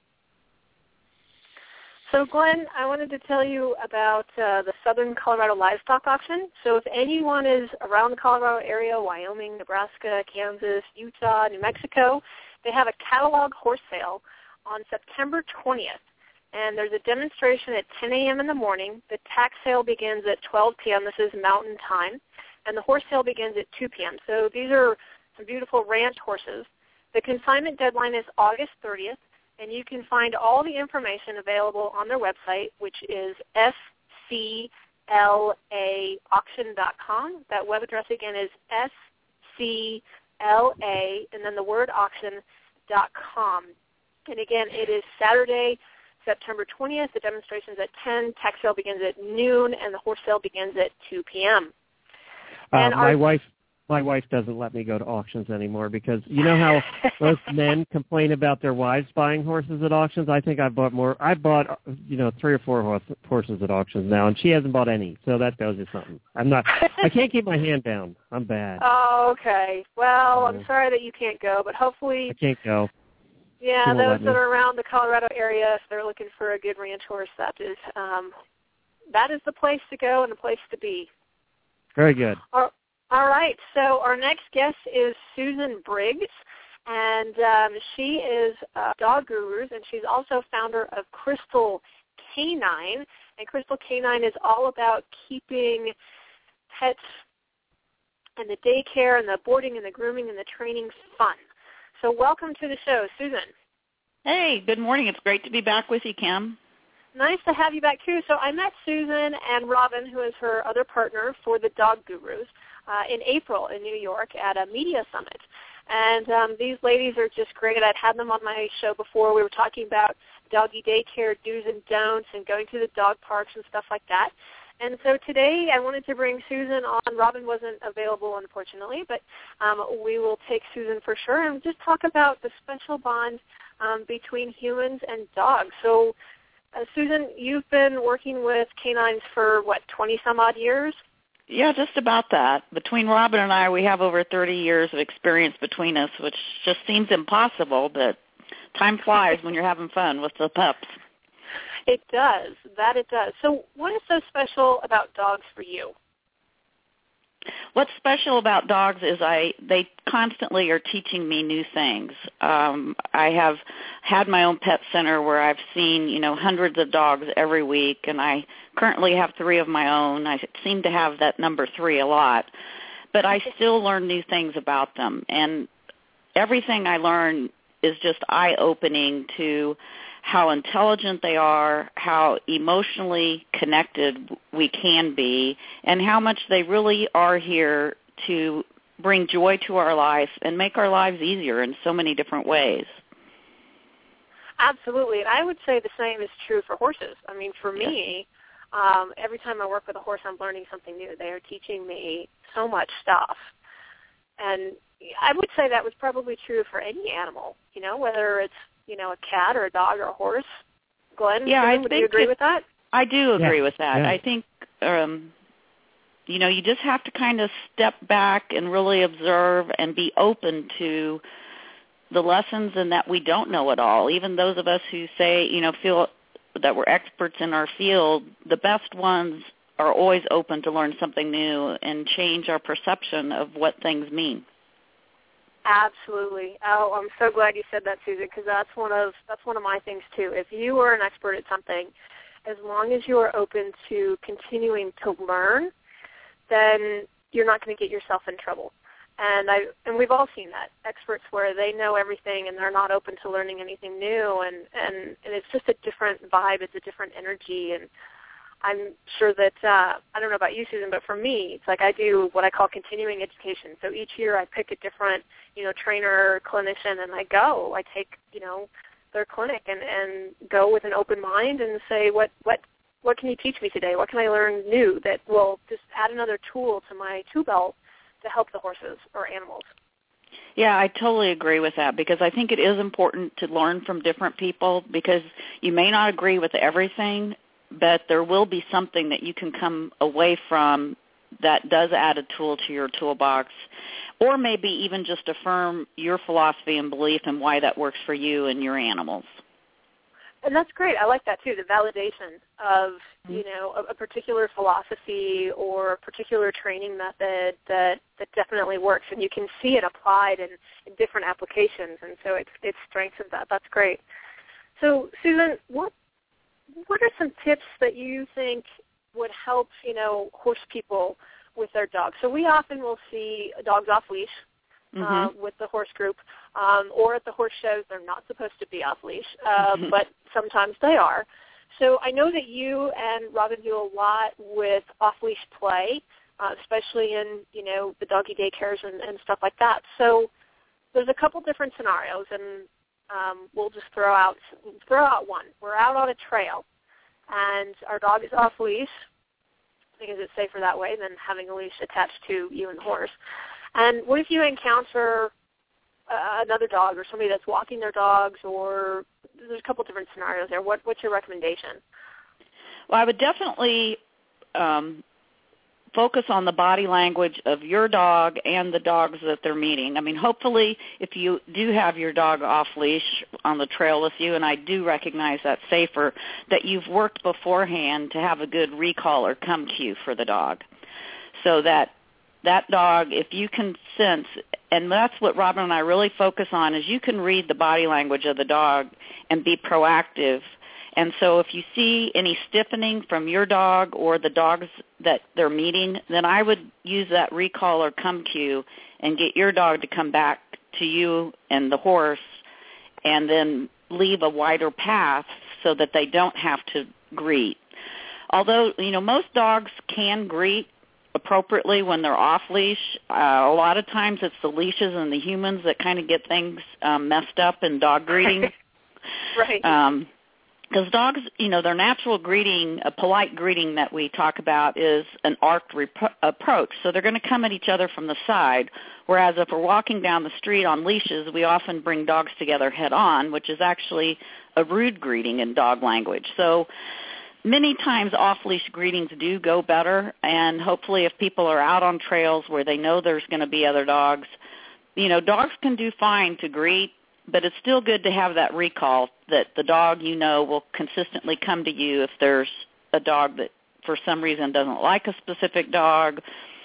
So, Glenn, I wanted to tell you about uh, the Southern Colorado Livestock Auction. So if anyone is around the Colorado area, Wyoming, Nebraska, Kansas, Utah, New Mexico, they have a catalog horse sale on September twentieth. And there's a demonstration at ten a.m. in the morning. The tax sale begins at twelve p.m. This is Mountain Time. And the horse sale begins at two p.m. So these are some beautiful ranch horses. The consignment deadline is August thirtieth. And you can find all the information available on their website, which is f c l a auction dot com. That web address again is f c l a and then the word auction dot com. And again, it is Saturday, September twentieth. The demonstration is at ten. Tax sale begins at noon, and the horse sale begins at two p.m. Uh, And my our, wife My wife doesn't let me go to auctions anymore because you know how most men complain about their wives buying horses at auctions. I think I bought more. I bought you know three or four horse, horses at auctions now, and she hasn't bought any. So that tells you something. I'm not. I can't keep my hand down. I'm bad. Oh, okay. Well, I'm Yeah. sorry that you can't go, but hopefully, I can't go. yeah, She won't those let me. that are around the Colorado area, if they're looking for a good ranch horse, that is um, that is the place to go and the place to be. Very good. All, all right. So our next guest is Susan Briggs, and um, she is uh, Dog Gurus, and she's also founder of Crystal Canine. And Crystal Canine is all about keeping pets and the daycare and the boarding and the grooming and the training fun. So welcome to the show, Susan. Hey, good morning. It's great to be back with you, Kim. Nice to have you back, too. So I met Susan and Robin, who is her other partner for the Dog Gurus, uh, in April in New York at a media summit. And um, these ladies are just great. I'd had them on my show before. We were talking about doggy daycare do's and don'ts and going to the dog parks and stuff like that. And so today I wanted to bring Susan on. Robin wasn't available, unfortunately, but um, we will take Susan for sure and just talk about the special bond um, between humans and dogs. So, uh, Susan, you've been working with canines for, what, twenty-some-odd years? Yeah, just about that. Between Robin and I, we have over thirty years of experience between us, which just seems impossible, but time flies when you're having fun with the pups. It does. That it does. So what is so special about dogs for you? What's special about dogs is I they constantly are teaching me new things. Um, I have had my own pet center where I've seen, you know, hundreds of dogs every week, and I currently have three of my own. I seem to have that number three a lot. But I still learn new things about them, and everything I learn is just eye-opening to how intelligent they are, how emotionally connected we can be, and how much they really are here to bring joy to our life and make our lives easier in so many different ways. Absolutely. And I would say the same is true for horses. I mean, for me, um, every time I work with a horse, I'm learning something new. They are teaching me so much stuff. And I would say that was probably true for any animal, you know, whether it's, you know, a cat or a dog or a horse. Glenn, yeah, I would think you agree that, with that? I do agree yeah. with that. Yeah. I think, um, you know, you just have to kind of step back and really observe and be open to the lessons and that we don't know it all. Even those of us who say, you know, feel that we're experts in our field, the best ones are always open to learn something new and change our perception of what things mean. Absolutely. Oh, I'm so glad you said that, Susan, because that's one of that's one of my things too. If you are an expert at something, as long as you are open to continuing to learn, then you're not going to get yourself in trouble. And I and we've all seen that, experts where they know everything and they're not open to learning anything new, and, and, and it's just a different vibe, it's a different energy, and I'm sure that, uh, I don't know about you, Susan, but for me, it's like I do what I call continuing education. So each year I pick a different, you know, trainer, clinician, and I go. I take, you know, their clinic and, and go with an open mind and say, what, what, what can you teach me today? What can I learn new that will just add another tool to my tool belt to help the horses or animals? Yeah, I totally agree with that, because I think it is important to learn from different people, because you may not agree with everything, but there will be something that you can come away from that does add a tool to your toolbox, or maybe even just affirm your philosophy and belief and why that works for you and your animals. And that's great. I like that too, the validation of, you know, a, a particular philosophy or a particular training method that, that definitely works, and you can see it applied in, in different applications, and so it's it's strengthens that. That's great. So, Susan, what what are some tips that you think would help, you know, horse people with their dogs? So we often will see dogs off leash. Uh, mm-hmm. with the horse group, um, or at the horse shows, they're not supposed to be off leash, uh, mm-hmm. but sometimes they are. So I know that you and Robin do a lot with off leash play, uh, especially in, you know, the doggy daycares and, and stuff like that. So there's a couple different scenarios, and um, we'll just throw out throw out one. We're out on a trail, and our dog is off leash because it's safer that way than having a leash attached to you and the horse. And what if you encounter uh, another dog or somebody that's walking their dogs, or there's a couple different scenarios there. What, what's your recommendation? Well, I would definitely um, focus on the body language of your dog and the dogs that they're meeting. I mean, hopefully if you do have your dog off leash on the trail with you, and I do recognize that's safer, that you've worked beforehand to have a good recall or come cue for the dog, so that that dog, if you can sense, and that's what Robin and I really focus on, is you can read the body language of the dog and be proactive. And so if you see any stiffening from your dog or the dogs that they're meeting, then I would use that recall or come cue and get your dog to come back to you and the horse, and then leave a wider path so that they don't have to greet. Although, you know, most dogs can greet appropriately when they're off leash. Uh, a lot of times it's the leashes and the humans that kind of get things um, messed up in dog greeting. Right. Um, because dogs, you know, their natural greeting, a polite greeting that we talk about, is an arced rep- approach. So they're going to come at each other from the side, whereas if we're walking down the street on leashes, we often bring dogs together head on, which is actually a rude greeting in dog language. So many times off-leash greetings do go better, and hopefully if people are out on trails where they know there's going to be other dogs, you know, dogs can do fine to greet, but it's still good to have that recall that the dog, you know, will consistently come to you if there's a dog that for some reason doesn't like a specific dog,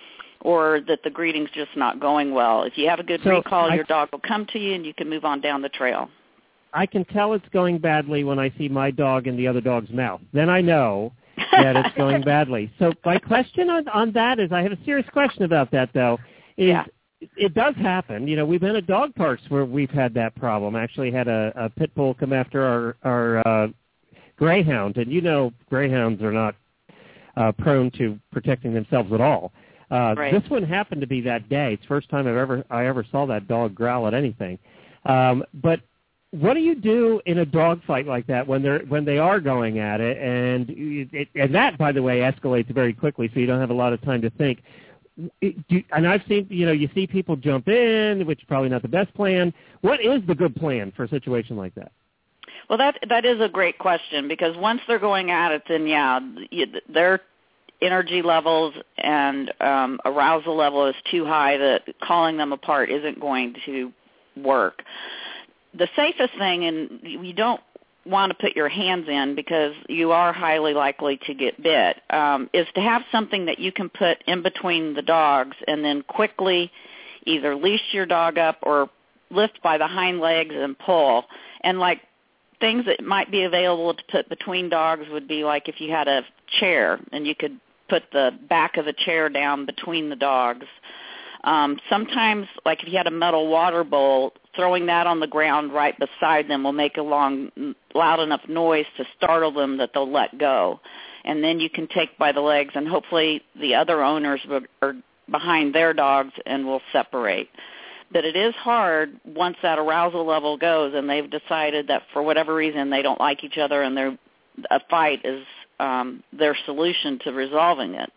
or that the greeting's just not going well. If you have a good so recall, I, your dog will come to you and you can move on down the trail. I can tell it's going badly when I see my dog in the other dog's mouth. Then I know that it's going badly. So my question on, on that is, I have a serious question about that, though, is yeah. it does happen. You know, we've been at dog parks where we've had that problem. Actually had a, a pit bull come after our, our uh, greyhound, and you know greyhounds are not uh, prone to protecting themselves at all. Uh, right. This one happened to be that day. It's the first time I've ever I ever saw that dog growl at anything. Um, but what do you do in a dog fight like that when they're when they are going at it, and it, and that, by the way, escalates very quickly, so you don't have a lot of time to think. It, do, and I've seen, you know, you see people jump in, which is probably not the best plan. What is the good plan for a situation like that? Well, that that is a great question, because once they're going at it, then yeah, their energy levels and um, arousal level is too high that calling them apart isn't going to work. The safest thing, and you don't want to put your hands in because you are highly likely to get bit, um, is to have something that you can put in between the dogs and then quickly either leash your dog up or lift by the hind legs and pull. And like things that might be available to put between dogs would be like if you had a chair and you could put the back of the chair down between the dogs. Um, sometimes, like if you had a metal water bowl, throwing that on the ground right beside them will make a long, loud enough noise to startle them that they'll let go. And then you can take by the legs, and hopefully the other owners are behind their dogs and will separate. But it is hard once that arousal level goes and they've decided that for whatever reason they don't like each other and they're, a fight is um, their solution to resolving it.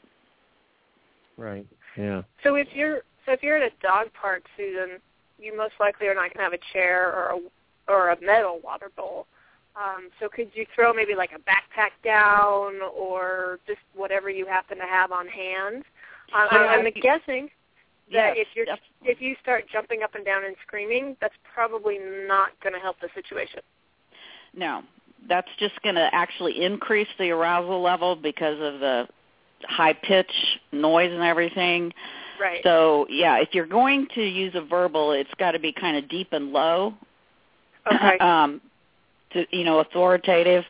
Right, yeah. So if you're so if you're at a dog park, Susan, you most likely are not going to have a chair or a, or a metal water bowl. Um, so could you throw maybe like a backpack down or just whatever you happen to have on hand? Uh, So I'm I- guessing that Yes, if you're definitely. if you start jumping up and down and screaming, that's probably not going to help the situation. No, that's just going to actually increase the arousal level because of the high pitch noise and everything. Right. So, yeah, if you're going to use a verbal, it's got to be kind of deep and low, Okay. um, to, you know, authoritative.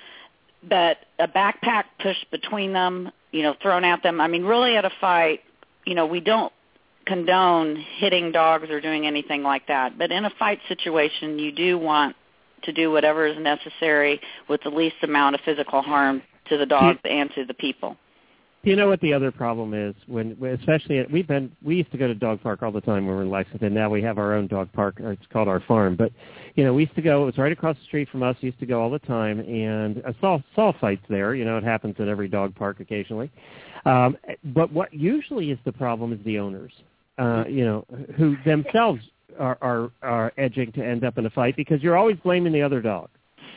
But a backpack pushed between them, you know, thrown at them. I mean, really at a fight, you know, we don't condone hitting dogs or doing anything like that. But in a fight situation, you do want to do whatever is necessary with the least amount of physical harm to the dogs and to the people. Do you know what the other problem is? When, especially, at, we've been, we used to go to dog park all the time when we were in Lexington. Now we have our own dog park. It's called our farm. But, you know, we used to go, it was right across the street from us. We used to go all the time. And I saw, saw fights there. You know, it happens at every dog park occasionally. Um, but what usually is the problem is the owners, uh, you know, who themselves are, are, are edging to end up in a fight because you're always blaming the other dog.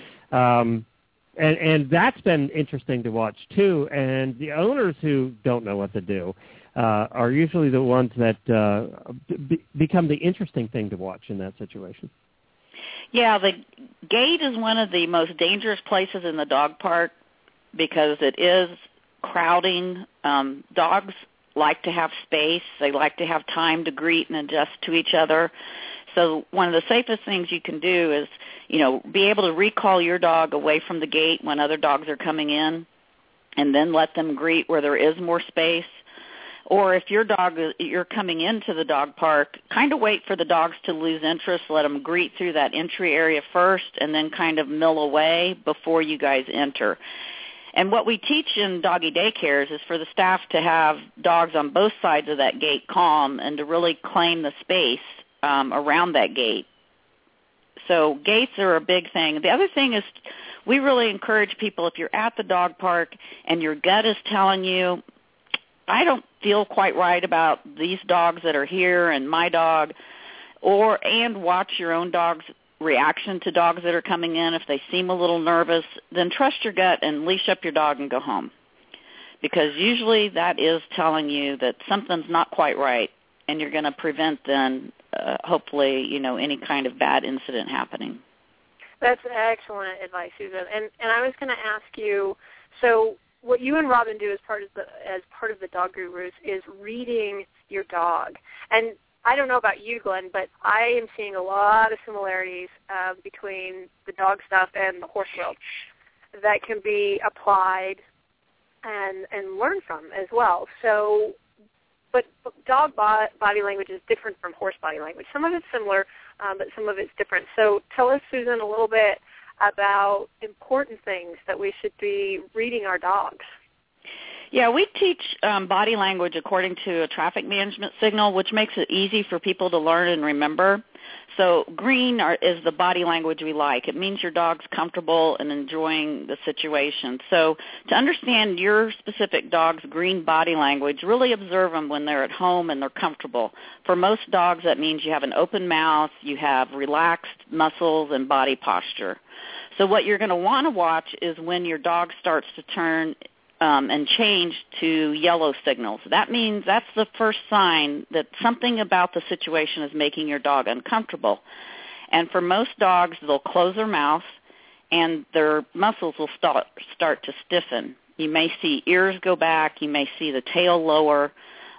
Um And, and that's been interesting to watch, too. And the owners who don't know what to do uh, are usually the ones that uh, be, become the interesting thing to watch in that situation. Yeah, the gate is one of the most dangerous places in the dog park because it is crowding. Um, dogs like to have space. They like to have time to greet and adjust to each other. So one of the safest things you can do is, you know, be able to recall your dog away from the gate when other dogs are coming in and then let them greet where there is more space. Or if your dog, you're coming into the dog park, kind of wait for the dogs to lose interest, let them greet through that entry area first and then kind of mill away before you guys enter. And what we teach in doggy daycares is for the staff to have dogs on both sides of that gate calm and to really claim the space Um, around that gate. So gates are a big thing. The other thing is we really encourage people, if you're at the dog park and your gut is telling you, I don't feel quite right about these dogs that are here and my dog, or and watch your own dog's reaction to dogs that are coming in. If they seem a little nervous, then trust your gut and leash up your dog and go home. Because usually that is telling you that something's not quite right, and you're going to prevent then Uh, hopefully, you know, any kind of bad incident happening. That's excellent advice, Susan. And and I was going to ask you, so what you and Robin do as part of the as part of the Dog Gurus is reading your dog. And I don't know about you, Glenn, but I am seeing a lot of similarities uh, between the dog stuff and the horse world that can be applied and and learned from as well. So. But dog body language is different from horse body language. Some of it's similar, um, but some of it's different. So tell us, Susan, a little bit about important things that we should be reading our dogs. Yeah, we teach um, body language according to a traffic management signal, which makes it easy for people to learn and remember. So green are, is the body language we like. It means your dog's comfortable and enjoying the situation. So to understand your specific dog's green body language, really observe them when they're at home and they're comfortable. For most dogs, that means you have an open mouth, you have relaxed muscles and body posture. So what you're going to want to watch is when your dog starts to turn Um, and change to yellow signals. That means that's the first sign that something about the situation is making your dog uncomfortable. And for most dogs, they'll close their mouth and their muscles will start, start to stiffen. You may see ears go back. You may see the tail lower.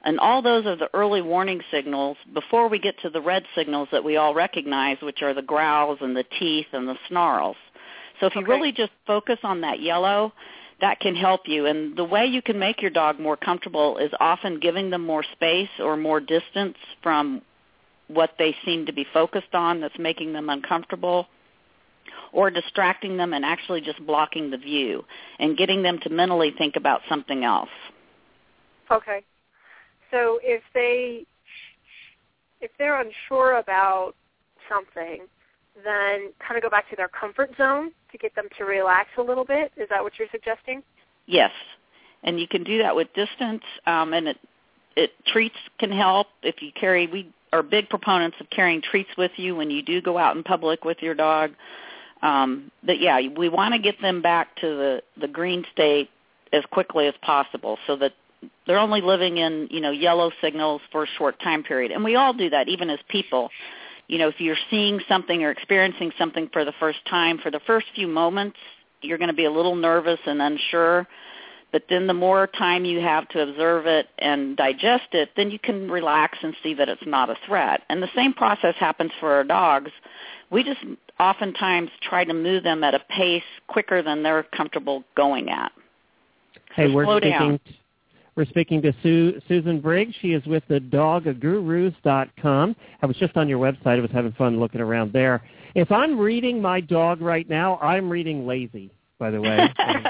And all those are the early warning signals before we get to the red signals that we all recognize, which are the growls and the teeth and the snarls. So if you Okay. really just focus on that yellow, that can help you. And the way you can make your dog more comfortable is often giving them more space or more distance from what they seem to be focused on that's making them uncomfortable, or distracting them and actually just blocking the view and getting them to mentally think about something else. Okay. So if they if they're unsure about something, then kind of go back to their comfort zone to get them to relax a little bit. Is that what you're suggesting? Yes, and you can do that with distance, um, and it, it treats can help if you carry. We are big proponents of carrying treats with you when you do go out in public with your dog. Um, but yeah, we want to get them back to the, the green state as quickly as possible, so that they're only living in, you know, yellow signals for a short time period. And we all do that, even as people. You know, if you're seeing something or experiencing something for the first time, for the first few moments, you're going to be a little nervous and unsure. But then the more time you have to observe it and digest it, then you can relax and see that it's not a threat. And the same process happens for our dogs. We just oftentimes try to move them at a pace quicker than they're comfortable going at. Hey, So we're slow speaking. down. We're speaking to Sue, Susan Briggs. She is with the dog gurus dot com. I was just on your website. I was having fun looking around there. If I'm reading my dog right now, I'm reading lazy, by the way.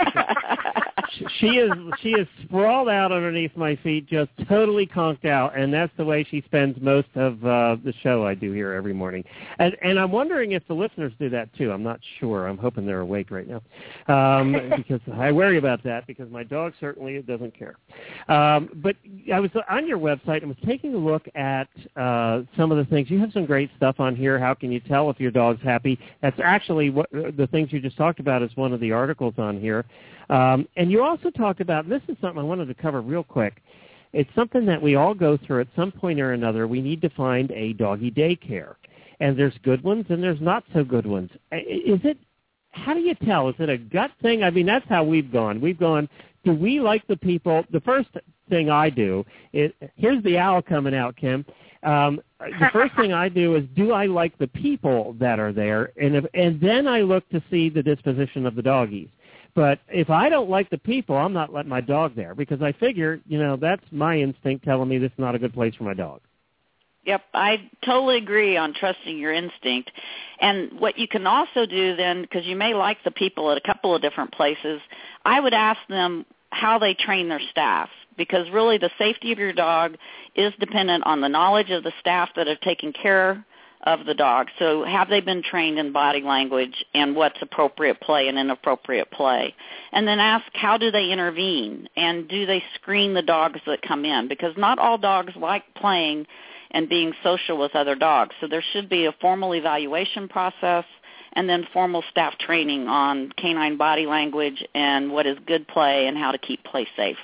she is she is sprawled out underneath my feet, just totally conked out, and that's the way she spends most of uh, the show I do here every morning. And, and I'm wondering if the listeners do that too. I'm not sure. I'm hoping they're awake right now, um, because I worry about that, because my dog certainly doesn't care. Um, but I was on your website and was taking a look at uh, some of the things. You have some great stuff on here. How can you tell if your dog's happy? That's actually what the things you just talked about is one of the articles on here. Um, and you also talk about, this is something I wanted to cover real quick. It's something that we all go through at some point or another. We need to find a doggy daycare. And there's good ones and there's not so good ones. Is it, how do you tell? Is it a gut thing? I mean, that's how we've gone. We've gone, do we like the people? The first thing I do is, here's the owl coming out, Kim. Um, the first thing I do is, do I like the people that are there? And, if, and then I look to see the disposition of the doggies. But if I don't like the people, I'm not letting my dog there, because I figure, you know, that's my instinct telling me this is not a good place for my dog. Yep, I totally agree on trusting your instinct. And what you can also do then, because you may like the people at a couple of different places, I would ask them how they train their staff, because really the safety of your dog is dependent on the knowledge of the staff that are taking care of the dog. So have they been trained in body language and what's appropriate play and inappropriate play? And then ask, how do they intervene? And do they screen the dogs that come in? Because not all dogs like playing and being social with other dogs. So there should be a formal evaluation process and then formal staff training on canine body language and what is good play and how to keep play safe.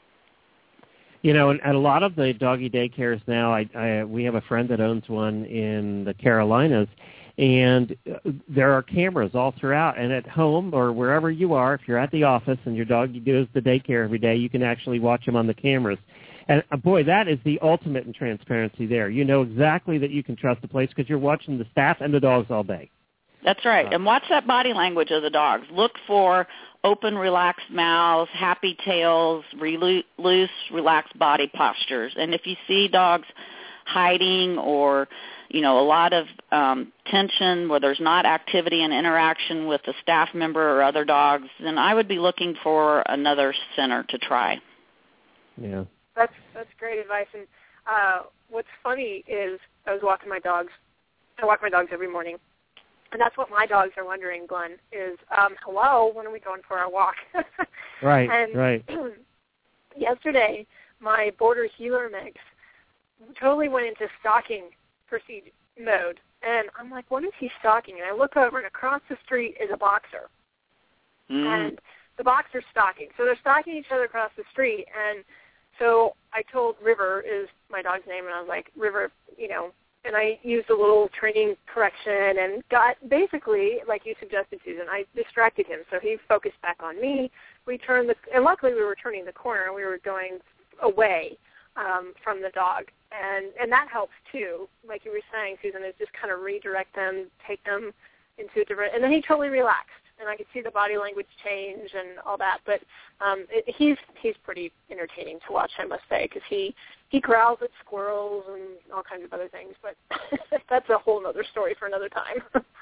You know, and at a lot of the doggy daycares now, I, I, we have a friend that owns one in the Carolinas, and there are cameras all throughout. And at home or wherever you are, if you're at the office and your dog goes to daycare every day, you can actually watch him on the cameras. And, uh, boy, that is the ultimate in transparency there. You know exactly that you can trust the place because you're watching the staff and the dogs all day. That's right. And watch that body language of the dogs. Look for open, relaxed mouths, happy tails, re- loose, relaxed body postures. And if you see dogs hiding or, you know, a lot of um, tension where there's not activity and interaction with the staff member or other dogs, then I would be looking for another center to try. Yeah. That's that's great advice. And uh, what's funny is I was walking my dogs. I walk my dogs every morning. And that's what my dogs are wondering, Glenn, is, um, hello, when are we going for our walk? Right, and right. Yesterday, my Border Heeler mix totally went into stalking procedure mode. And I'm like, what is he stalking? And I look over, and across the street is a boxer. Mm. And the boxer's stalking. So they're stalking each other across the street. And so I told River, is my dog's name, and I was like, River, you know, and I used a little training correction and got basically, like you suggested, Susan, I distracted him. So he focused back on me. We turned the, and luckily we were turning the corner and we were going away um, from the dog. And and that helps too, like you were saying, Susan, is just kind of redirect them, take them into a different, and then he totally relaxed, and I could see the body language change and all that. But um, it, he's he's pretty entertaining to watch, I must say, because he, he growls at squirrels and all kinds of other things, but that's a whole other story for another time.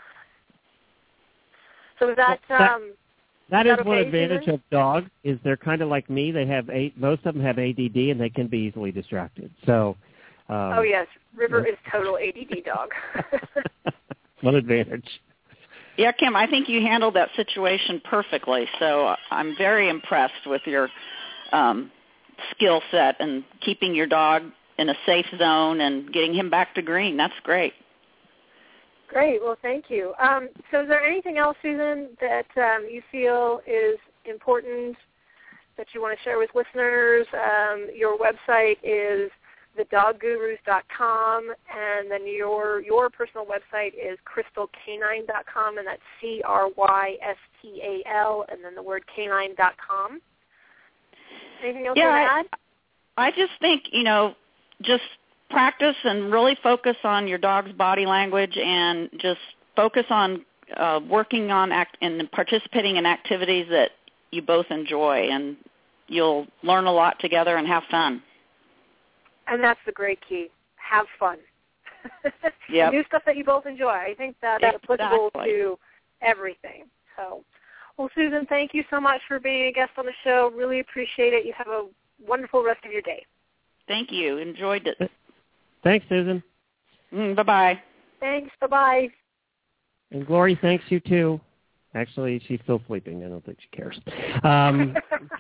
So is that... Well, that- um, That Is is that one okay, advantage Susan? of dogs is they're kind of like me. They have a, most of them have A D D and they can be easily distracted. So, um, oh yes, River yeah. is total A D D dog. one advantage. Yeah, Kim, I think you handled that situation perfectly. So I'm very impressed with your um, skill set and keeping your dog in a safe zone and getting him back to green. That's great. Great. Well, thank you. Um, so is there anything else, Susan, that um, you feel is important that you want to share with listeners? Um, your website is the dog gurus dot com, and then your your personal website is crystal canine dot com, and that's C R Y S T A L, and then the word canine dot com. Anything else yeah, you want to add? I, I just think, you know, just practice and really focus on your dog's body language and just focus on uh, working on act and participating in activities that you both enjoy, and you'll learn a lot together and have fun. And that's the great key. Have fun. Yep. Do stuff that you both enjoy. I think that's Exactly. applicable to everything. So, well, Susan, thank you so much for being a guest on the show. Really appreciate it. You have a wonderful rest of your day. Thank you. Enjoyed it. Thanks, Susan. Mm, bye-bye. Thanks. Bye-bye. And Glory thanks you, too. Actually, she's still sleeping. I don't think she cares. Um,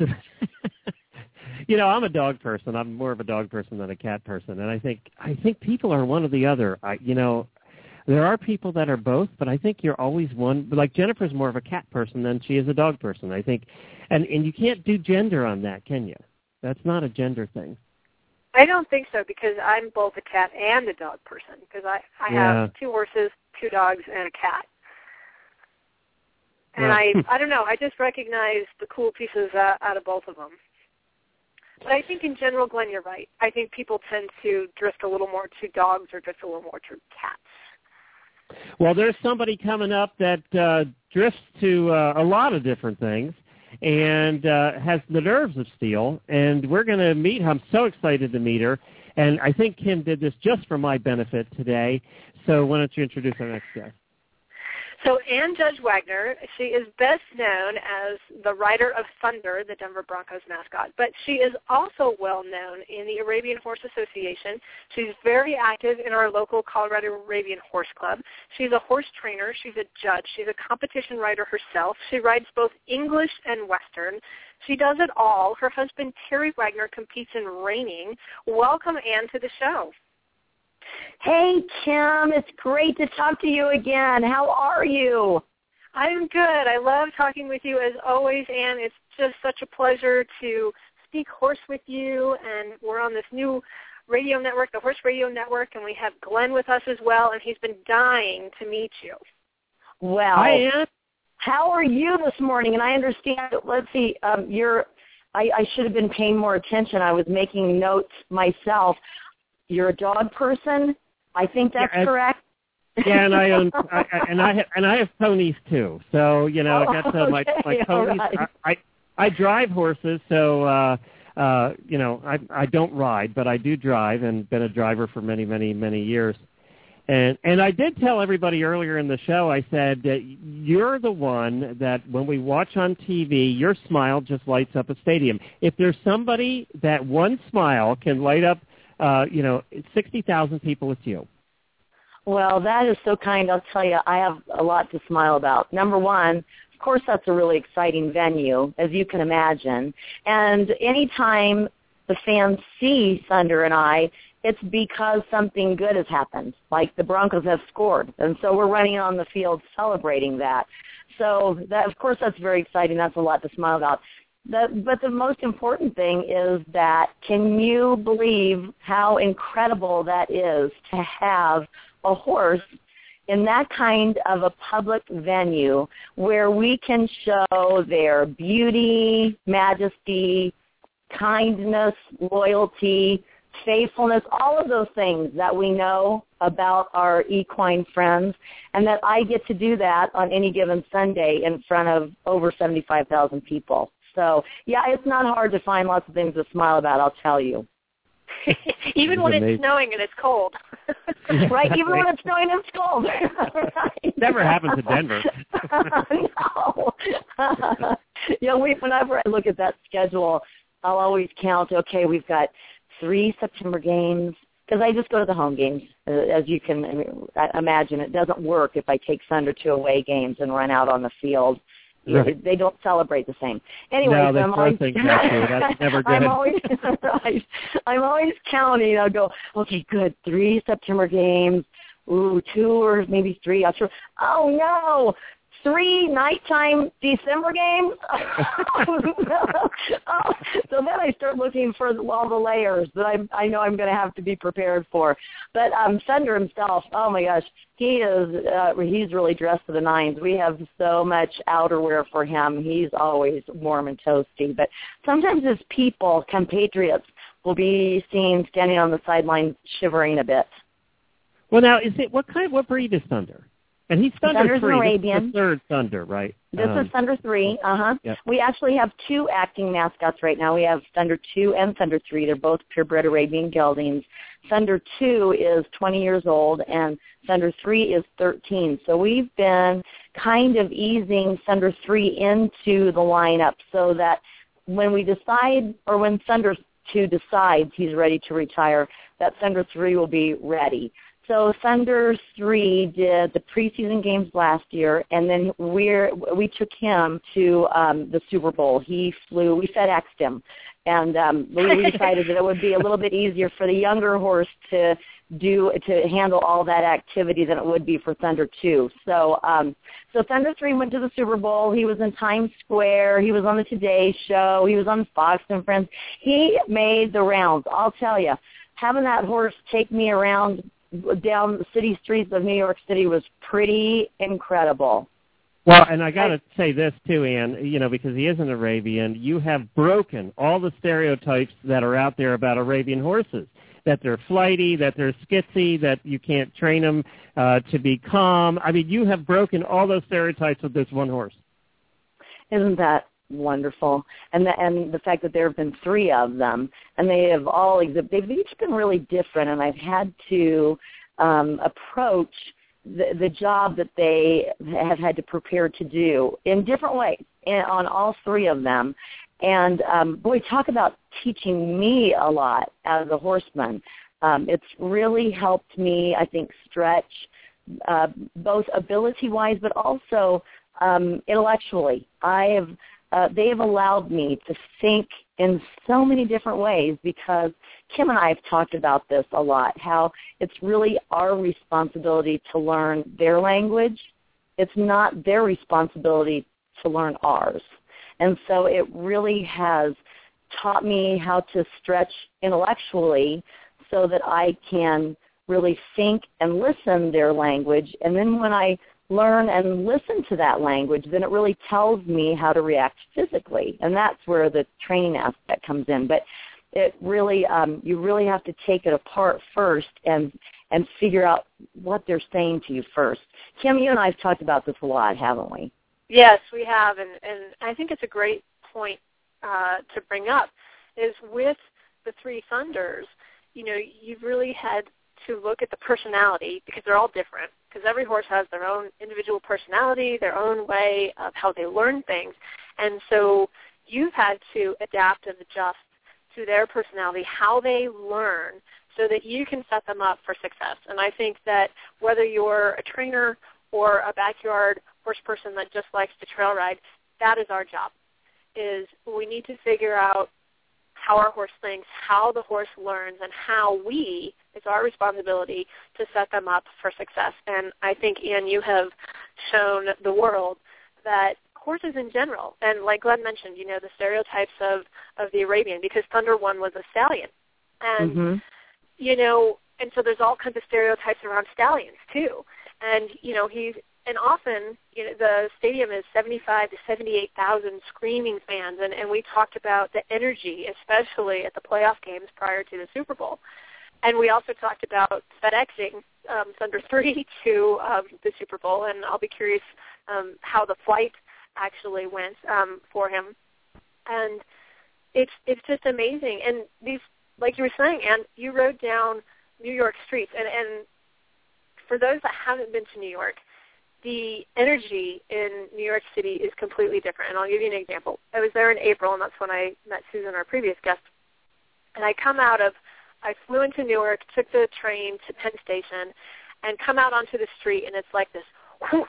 you know, I'm a dog person. I'm more of a dog person than a cat person. And I think I think people are one or the other. I, you know, there are people that are both, but I think you're always one. Like Jennifer's more of a cat person than she is a dog person, I think. And, and you can't do gender on that, can you? That's not a gender thing. I don't think so, because I'm both a cat and a dog person, because I, I Yeah. have two horses, two dogs, and a cat. And Well, I I don't know, I just recognize the cool pieces uh, out of both of them. But I think in general, Glenn, you're right. I think people tend to drift a little more to dogs or drift a little more to cats. Well, there's somebody coming up that uh, drifts to uh, a lot of different things and uh, has the nerves of steel, and we're going to meet her. I'm so excited to meet her, and I think Kim did this just for my benefit today, so why don't you introduce our next guest? So Ann Judge Wagner, she is best known as the rider of Thunder, the Denver Broncos mascot, but she is also well known in the Arabian Horse Association. She's very active in our local Colorado Arabian Horse Club. She's a horse trainer. She's a judge. She's a competition rider herself. She rides both English and Western. She does it all. Her husband, Terry Wagner, competes in reining. Welcome, Ann, to the show. Hey, Kim, it's great to talk to you again. How are you? I'm good. I love talking with you as always, Ann. It's just such a pleasure to speak horse with you, and we're on this new radio network, the Horse Radio Network, and we have Glenn with us as well, and he's been dying to meet you. Well, Hi, Ann. how are you this morning? And I understand, let's see, um, you're, I, I should have been paying more attention. I was making notes myself. You're a dog person? I think that's Yeah, correct. Yeah, and I own, I, I- and I have, and I have ponies too. So you know, Oh, I got uh, my my okay, all ponies. right. I, I I drive horses, so uh, uh, you know, I I don't ride, but I do drive, and been a driver for many, many, many years. And and I did tell everybody earlier in the show. I said that you're the one that when we watch on T V, your smile just lights up a stadium. If there's somebody that one smile can light up, uh, you know, sixty thousand people, it's you. Well, that is so kind. I'll tell you, I have a lot to smile about. Number one, of course, that's a really exciting venue, as you can imagine. And anytime the fans see Thunder and I, it's because something good has happened, like the Broncos have scored. And so we're running on the field celebrating that. So, that, of course, that's very exciting. That's a lot to smile about. The, but the most important thing is that can you believe how incredible that is to have a horse in that kind of a public venue where we can show their beauty, majesty, kindness, loyalty, faithfulness, all of those things that we know about our equine friends, and that I get to do that on any given Sunday in front of over seventy-five thousand people. So, yeah, it's not hard to find lots of things to smile about, I'll tell you. Even when amazing. It's snowing and it's cold. Right, even when it's snowing and it's cold. Right. Never happens in Denver. No. You know, we, whenever I look at that schedule, I'll always count, okay, we've got three September games, because I just go to the home games. Uh, as you can imagine, it doesn't work if I take Thunder to away games and run out on the field. Right. They don't celebrate the same. Anyway, no, so they I'm always, think that too. That's never good. I'm always, right. I'm always counting. I'll go, okay, good, three September games, ooh, two or maybe three. I'll try, oh, no, three nighttime December games? Oh, so then I start looking for all the layers that I, I know I'm going to have to be prepared for. But um, Thunder himself, oh, my gosh, he is uh, he's really dressed to the nines. We have so much outerwear for him. He's always warm and toasty. But sometimes his people, compatriots, will be seen standing on the sidelines shivering a bit. Well, now, is it what kind? What breed is Thunder? And he's Thunder Thunder's three. Arabian. This is the third Thunder, right? This um, is Thunder three. Uh huh. Yep. We actually have two acting mascots right now. We have Thunder two and Thunder three. They're both purebred Arabian geldings. Thunder two is twenty years old, and Thunder three is thirteen. So we've been kind of easing Thunder three into the lineup so that when we decide, or when Thunder two decides he's ready to retire, that Thunder three will be ready. So Thunder three did the preseason games last year, and then we're, we took him to um, the Super Bowl. He flew, we FedExed him, and um, we, we decided that it would be a little bit easier for the younger horse to do to handle all that activity than it would be for Thunder two. So um, so Thunder three went to the Super Bowl. He was in Times Square. He was on the Today Show. He was on Fox and Friends. He made the rounds. I'll tell you, having that horse take me around down the city streets of New York City was pretty incredible. Well, and I got to say this too, Ann, you know, because he is an Arabian, you have broken all the stereotypes that are out there about Arabian horses, that they're flighty, that they're skitsy, that you can't train them uh, to be calm. I mean, you have broken all those stereotypes with this one horse. Isn't that wonderful? And the, and the fact that there have been three of them, and they have all exhibit, they've each been really different, and I've had to um, approach the, the job that they have had to prepare to do in different ways in, on all three of them. And um, boy, talk about teaching me a lot as a horseman. Um, it's really helped me, I think, stretch uh, both ability-wise, but also um, intellectually. I have Uh, they have allowed me to think in so many different ways, because Kim and I have talked about this a lot, how it's really our responsibility to learn their language. It's not their responsibility to learn ours. And so it really has taught me how to stretch intellectually so that I can really think and listen their language. And then when I learn and listen to that language, then it really tells me how to react physically, and that's where the training aspect comes in. But it really, um, you really have to take it apart first and and figure out what they're saying to you first. Kim, you and I have talked about this a lot, haven't we? Yes, we have, and, and I think it's a great point uh, to bring up, is with the three Thunders, you know, you've really had to look at the personality, because they're all different, because every horse has their own individual personality, their own way of how they learn things. And so you've had to adapt and adjust to their personality, how they learn, so that you can set them up for success. And I think that whether you're a trainer or a backyard horse person that just likes to trail ride, that is our job, is we need to figure out how our horse thinks, how the horse learns, and how we, it's our responsibility to set them up for success. And I think, Ian, you have shown the world that horses in general, and like Glenn mentioned, you know, the stereotypes of, of the Arabian, because Thunder One was a stallion. And, mm-hmm. you know, and so there's all kinds of stereotypes around stallions, too. And, you know, he's and often, you know, the stadium is seventy-five to seventy-eight thousand screaming fans, and, and we talked about the energy, especially at the playoff games prior to the Super Bowl. And we also talked about FedExing um, Thunder three to um, the Super Bowl, and I'll be curious um, how the flight actually went um, for him. And it's it's just amazing. And these, like you were saying, Ann, you rode down New York streets, and, and for those that haven't been to New York, the energy in New York City is completely different. And I'll give you an example. I was there in April, and that's when I met Susan, our previous guest. And I come out of, I flew into Newark, took the train to Penn Station, and come out onto the street, and it's like this whoosh,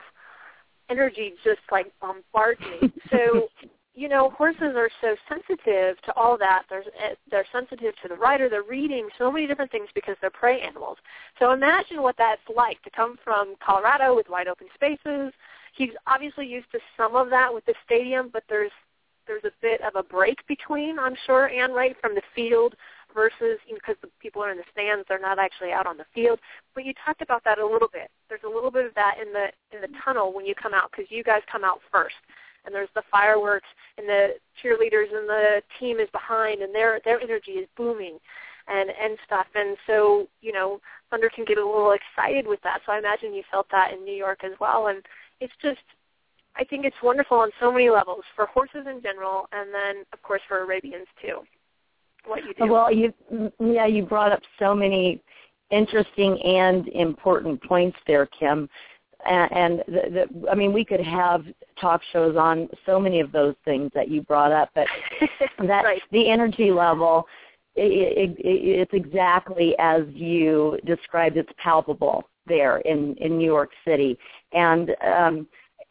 energy just like bombards me. So, you know, horses are so sensitive to all that. They're, they're sensitive to the rider. They're reading so many different things because they're prey animals. So imagine what that's like to come from Colorado with wide open spaces. He's obviously used to some of that with the stadium, but there's there's a bit of a break between, I'm sure, Ann, right, from the field versus, you know, because the people are in the stands, they're not actually out on the field. But you talked about that a little bit. There's a little bit of that in the in the tunnel when you come out, because you guys come out first. And there's the fireworks, and the cheerleaders, and the team is behind, and their their energy is booming, and and stuff. And so, you know, Thunder can get a little excited with that. So I imagine you felt that in New York as well. And it's just, I think it's wonderful on so many levels for horses in general, and then of course for Arabians too. What you do. Well, you yeah, you brought up so many interesting and important points there, Kim. And, and the, the, I mean, we could have talk shows on so many of those things that you brought up, but that right. The energy level, it, it, it's exactly as you described. It's palpable there in, in New York City. And um,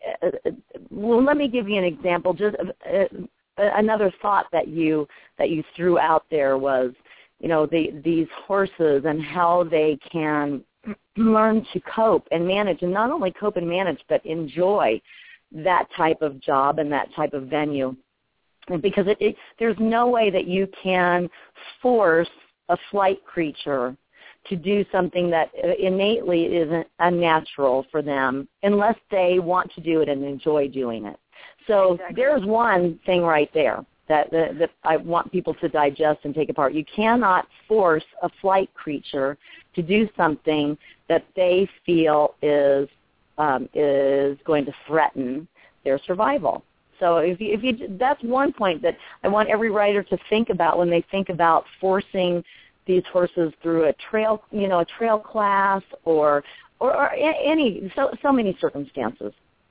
well, let me give you an example. Just uh, another thought that you that you threw out there was, you know, the, these horses and how they can learn to cope and manage, and not only cope and manage, but enjoy that type of job and that type of venue. Because it, it, there's no way that you can force a flight creature to do something that innately isn't unnatural for them unless they want to do it and enjoy doing it. So exactly. There's one thing right there that, that, that I want people to digest and take apart. You cannot force a flight creature to do something that they feel is um, is going to threaten their survival. So if you, if you, that's one point that I want every rider to think about when they think about forcing these horses through a trail, you know, a trail class or or, or any so so many circumstances.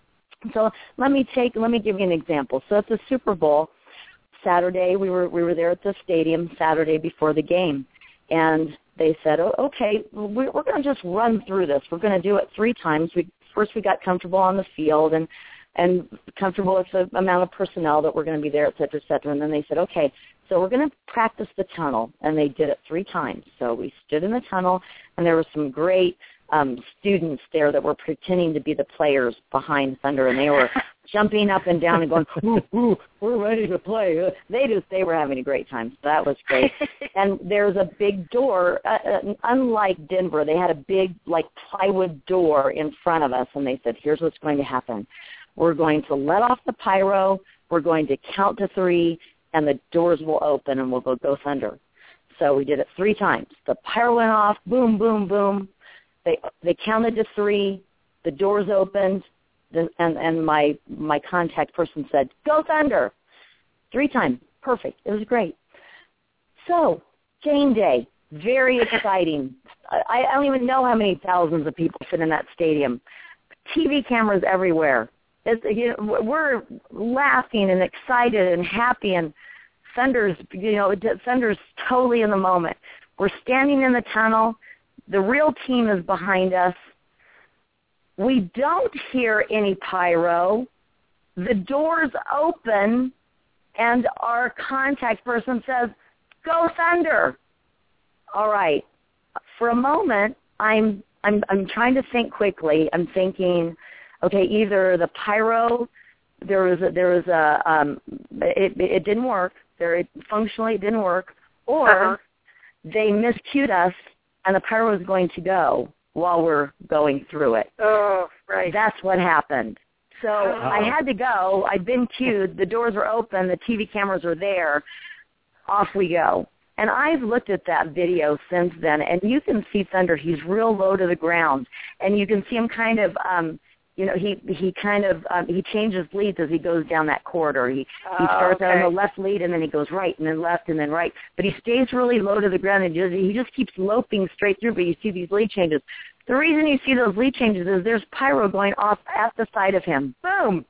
So let me take let me give you an example. So at the Super Bowl Saturday, we were we were there at the stadium Saturday before the game, and they said, oh, okay, we're, we're going to just run through this. We're going to do it three times. We first we got comfortable on the field and and comfortable with the amount of personnel that were going to be there, et cetera, et cetera. And then they said, okay, so we're going to practice the tunnel, and they did it three times. So we stood in the tunnel, and there were some great um, students there that were pretending to be the players behind Thunder, and they were jumping up and down and going, ooh, ooh, we're ready to play. They just, they were having a great time. So that was great. And there's a big door. Uh, uh, unlike Denver, they had a big, like, plywood door in front of us, and they said, here's what's going to happen. We're going to let off the pyro. We're going to count to three, and the doors will open, and we'll go, go Thunder. So we did it three times. The pyro went off, boom, boom, boom. They they counted to three. The doors opened, the, and, and my, my contact person said, go Thunder. Three times. Perfect. It was great. So game day, very exciting. I, I don't even know how many thousands of people fit in that stadium. T V cameras everywhere. It's, you know, we're laughing and excited and happy, and Thunder's, you know, Thunder's totally in the moment. We're standing in the tunnel. The real team is behind us. We don't hear any pyro. The doors open, and our contact person says, "Go Thunder!" All right. For a moment, I'm I'm I'm trying to think quickly. I'm thinking, okay, either the pyro, there was a, there was a, um, it, it didn't work. There, it, functionally, it didn't work, or uh-huh. they miscued us, and the pyro was going to go, while we're going through it. Oh, right. That's what happened. So oh. I had to go. I'd been cued. The doors were open. The T V cameras were there. Off we go. And I've looked at that video since then, and you can see Thunder. He's real low to the ground, and you can see him kind of, um, you know, he he kind of um, he changes leads as he goes down that corridor. He oh, he starts okay. out on the left lead, and then he goes right, and then left, and then right. But he stays really low to the ground, and just, he just keeps loping straight through. But you see these lead changes. The reason you see those lead changes is there's pyro going off at the side of him. Boom!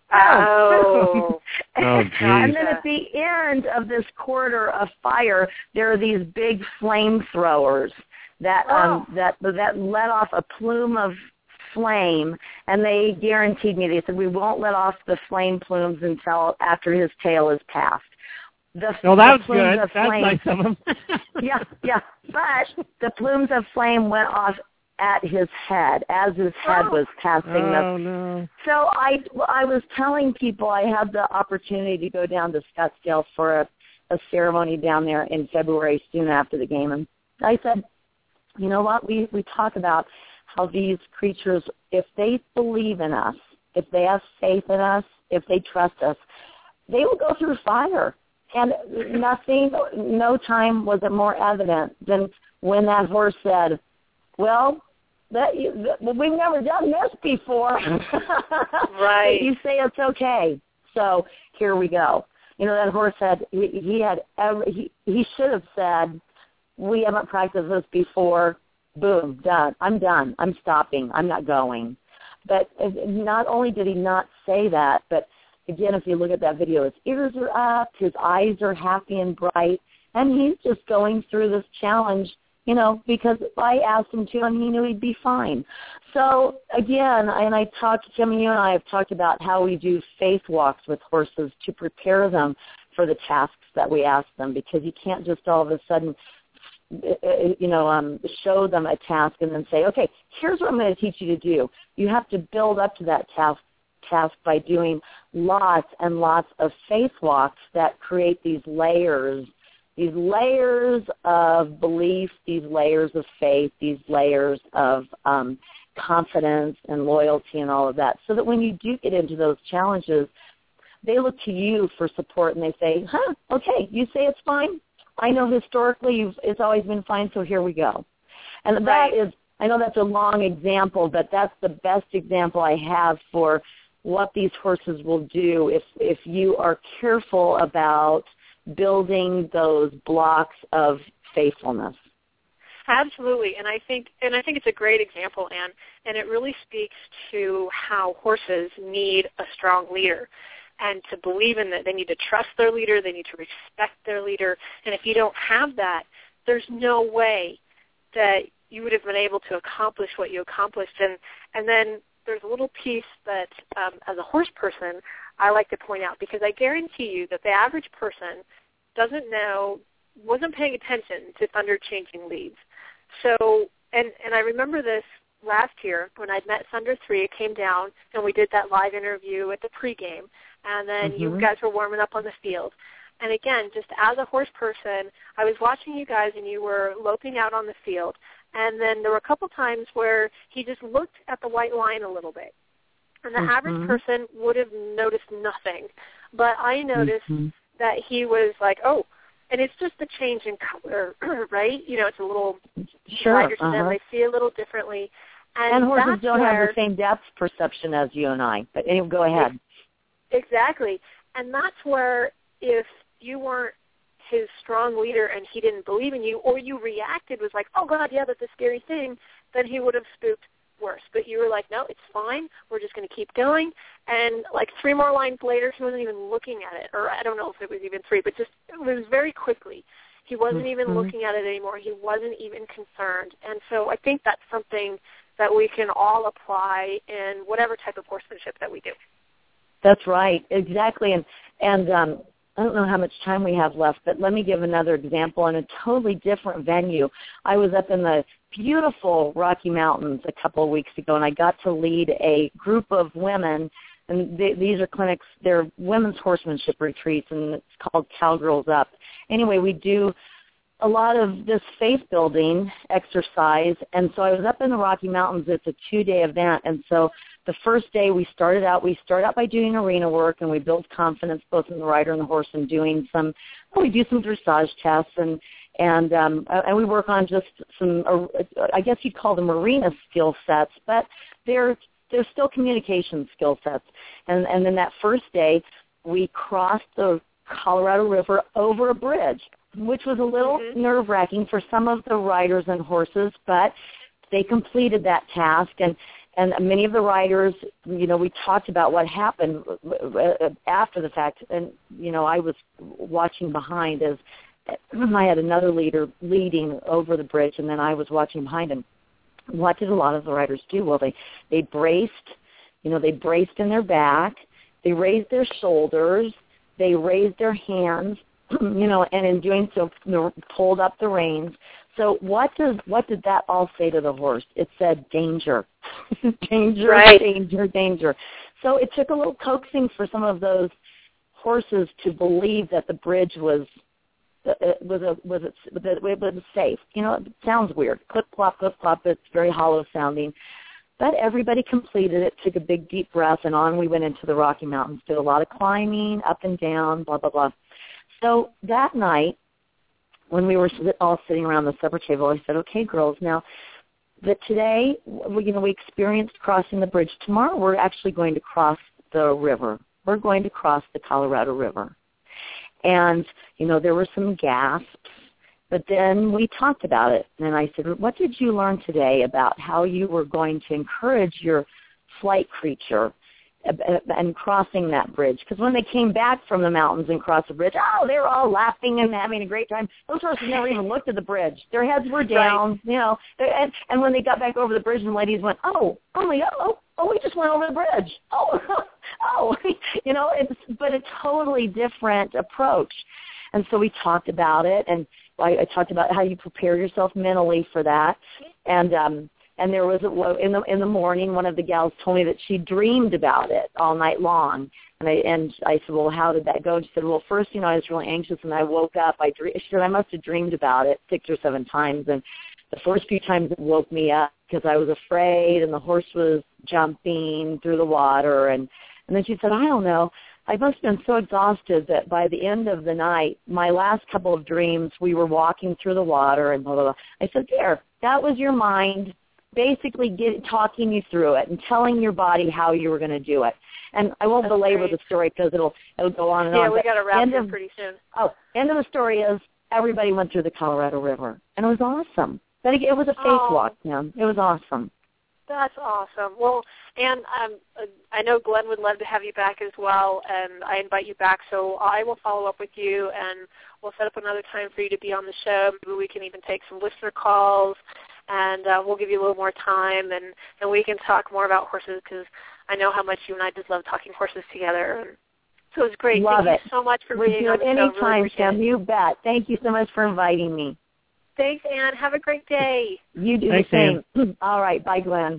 Oh. and, oh, and then at the end of this corridor of fire, there are these big flamethrowers that um, oh. that that let off a plume of flame, and they guaranteed me. They said we won't let off the flame plumes until after his tail is passed. The, well, that the was good. Of That's flame, nice of them. yeah, yeah. But the plumes of flame went off at his head as his head oh. was passing oh, the no. So I, I was telling people I had the opportunity to go down to Scottsdale for a, a ceremony down there in February soon after the game, and I said, you know what, we, we talk about how these creatures, if they believe in us, if they have faith in us, if they trust us, they will go through fire. And nothing, no time was it more evident than when that horse said, well, that, that we've never done this before. Right. You say it's okay. So here we go. You know, that horse had, he, he had, every, he, he should have said, we haven't practiced this before. Boom, done. I'm done. I'm stopping. I'm not going. But not only did he not say that, but again, if you look at that video, his ears are up, his eyes are happy and bright, and he's just going through this challenge, you know, because I asked him to, and he knew he'd be fine. So, again, and I talked, Jim, you and I have talked about how we do faith walks with horses to prepare them for the tasks that we ask them, because you can't just all of a sudden, you know, um, show them a task and then say, okay, here's what I'm going to teach you to do. You have to build up to that task task by doing lots and lots of faith walks that create these layers, these layers of belief, these layers of faith, these layers of um, confidence and loyalty and all of that, so that when you do get into those challenges, they look to you for support and they say, huh, okay, you say it's fine? I know historically you've, it's always been fine, so here we go. And that right. is, I know that's a long example, but that's the best example I have for what these horses will do if if you are careful about building those blocks of faithfulness. Absolutely, and I think and I think it's a great example, Anne, and it really speaks to how horses need a strong leader, and to believe in that they need to trust their leader, they need to respect their leader, and if you don't have that, there's no way that you would have been able to accomplish what you accomplished, and and then there's a little piece that, um, as a horse person, I like to point out, because I guarantee you that the average person doesn't know, wasn't paying attention to Thunder changing leads. So, and, and I remember this last year when I'd met Thunder three. It came down, and we did that live interview at the pregame, and then mm-hmm. you guys were warming up on the field. And again, just as a horse person, I was watching you guys, and you were loping out on the field. And then there were a couple times where he just looked at the white line a little bit. And the mm-hmm. average person would have noticed nothing. But I noticed mm-hmm. that he was like, oh, and it's just the change in color, right? You know, it's a little sure, lighter to uh-huh. them. They see a little differently. And, and horses don't where, have the same depth perception as you and I. But anyway, go ahead. Exactly. And that's where if you weren't his strong leader and he didn't believe in you, or you reacted, was like, oh, God, yeah, that's a scary thing, then he would have spooked worse. But you were like, no, it's fine. We're just going to keep going. And like three more lines later, he wasn't even looking at it. Or I don't know if it was even three, but just it was very quickly. He wasn't mm-hmm. even looking at it anymore. He wasn't even concerned. And so I think that's something that we can all apply in whatever type of horsemanship that we do. That's right. Exactly. And, and um, I don't know how much time we have left, but let me give another example in a totally different venue. I was up in the beautiful Rocky Mountains a couple of weeks ago, and I got to lead a group of women, and th- these are clinics, they're women's horsemanship retreats, and it's called Cowgirls Up. Anyway, we do a lot of this faith-building exercise, and so I was up in the Rocky Mountains. It's a two-day event, and so the first day we started out, we start out by doing arena work, and we build confidence both in the rider and the horse, and doing some, well, we do some dressage tests, and and um, and we work on just some, uh, I guess you'd call them arena skill sets, but they're they're still communication skill sets. And and then that first day, we crossed the Colorado River over a bridge, which was a little mm-hmm. nerve-wracking for some of the riders and horses, but they completed that task. And, and many of the riders, you know, we talked about what happened after the fact. And, you know, I was watching behind as I had another leader leading over the bridge, and then I was watching behind him. What did a lot of the riders do? Well, they, they braced, you know, they braced in their back. They raised their shoulders. They raised their hands, you know, and in doing so, you know, pulled up the reins. So what does what did that all say to the horse? It said danger, danger, right. danger, danger. So it took a little coaxing for some of those horses to believe that the bridge was was a was it it was safe. You know, it sounds weird. Clip clop, clip clop. It's very hollow sounding. But everybody completed it, took a big deep breath, and on we went into the Rocky Mountains. Did a lot of climbing, up and down, blah blah blah. So that night, when we were all sitting around the supper table, I said, "Okay, girls, now that today, we, you know, we experienced crossing the bridge. Tomorrow, we're actually going to cross the river. We're going to cross the Colorado River." And, you know, there were some gasps, but then we talked about it. And I said, what did you learn today about how you were going to encourage your flight creature and crossing that bridge? Because when they came back from the mountains and crossed the bridge, oh, they were all laughing and having a great time. Those horses never even looked at the bridge. Their heads were down, right. you know. And, and when they got back over the bridge, and the ladies went, oh, oh, my God, oh, oh, we just went over the bridge. Oh, oh, you know, it's, but a totally different approach. And so we talked about it, and I, I talked about how you prepare yourself mentally for that. And um, and there was a, in the in the morning, one of the gals told me that she dreamed about it all night long. And I and I said, well, how did that go? And she said, well, first, you know, I was really anxious, and I woke up. I dream, she said I must have dreamed about it six or seven times, and the first few times it woke me up because I was afraid, and the horse was jumping through the water, and and then she said, I don't know. I must have been so exhausted that by the end of the night, my last couple of dreams, we were walking through the water and blah, blah, blah. I said, there, that was your mind basically get, talking you through it and telling your body how you were going to do it. And I won't That's belabor great. the story because it'll, it'll go on and yeah, on. Yeah, we got to wrap it pretty soon. Oh, end of the story is everybody went through the Colorado River, and it was awesome. But it was a faith oh. walk, Tim. It was awesome. That's awesome. Well, and um, I know Glenn would love to have you back as well, and I invite you back. So I will follow up with you, and we'll set up another time for you to be on the show. Maybe we can even take some listener calls, and uh, we'll give you a little more time, and, and we can talk more about horses because I know how much you and I just love talking horses together. So it's great. Love Thank it. you so much for we'll being do on it the anytime, show. Tim. Really you bet. Thank you so much for inviting me. Thanks, Ann. Have a great day. You do Thanks, the same. All right. Bye, Glenn.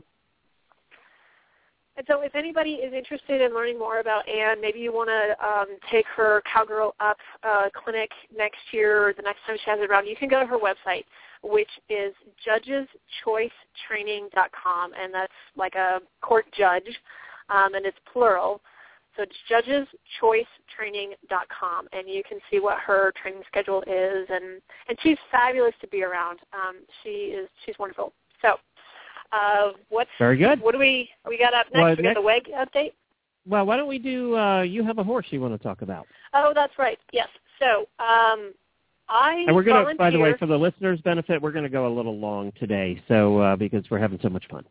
And so if anybody is interested in learning more about Ann, maybe you want to um, take her Cowgirl Up uh, clinic next year or the next time she has it around, you can go to her website, which is judges choice training dot com, and that's like a court judge, um, and it's plural. So it's judges choice training dot com, and you can see what her training schedule is, and, and she's fabulous to be around. Um, she is she's wonderful. So uh, what's very good. What do we we got up next? Well, we got next, the W E G update. Well, why don't we do? Uh, you have a horse you want to talk about? Oh, that's right. Yes. So um, I and we're going to, volunteer. by the way, for the listeners' benefit, we're going to go a little long today, so uh, because we're having so much fun.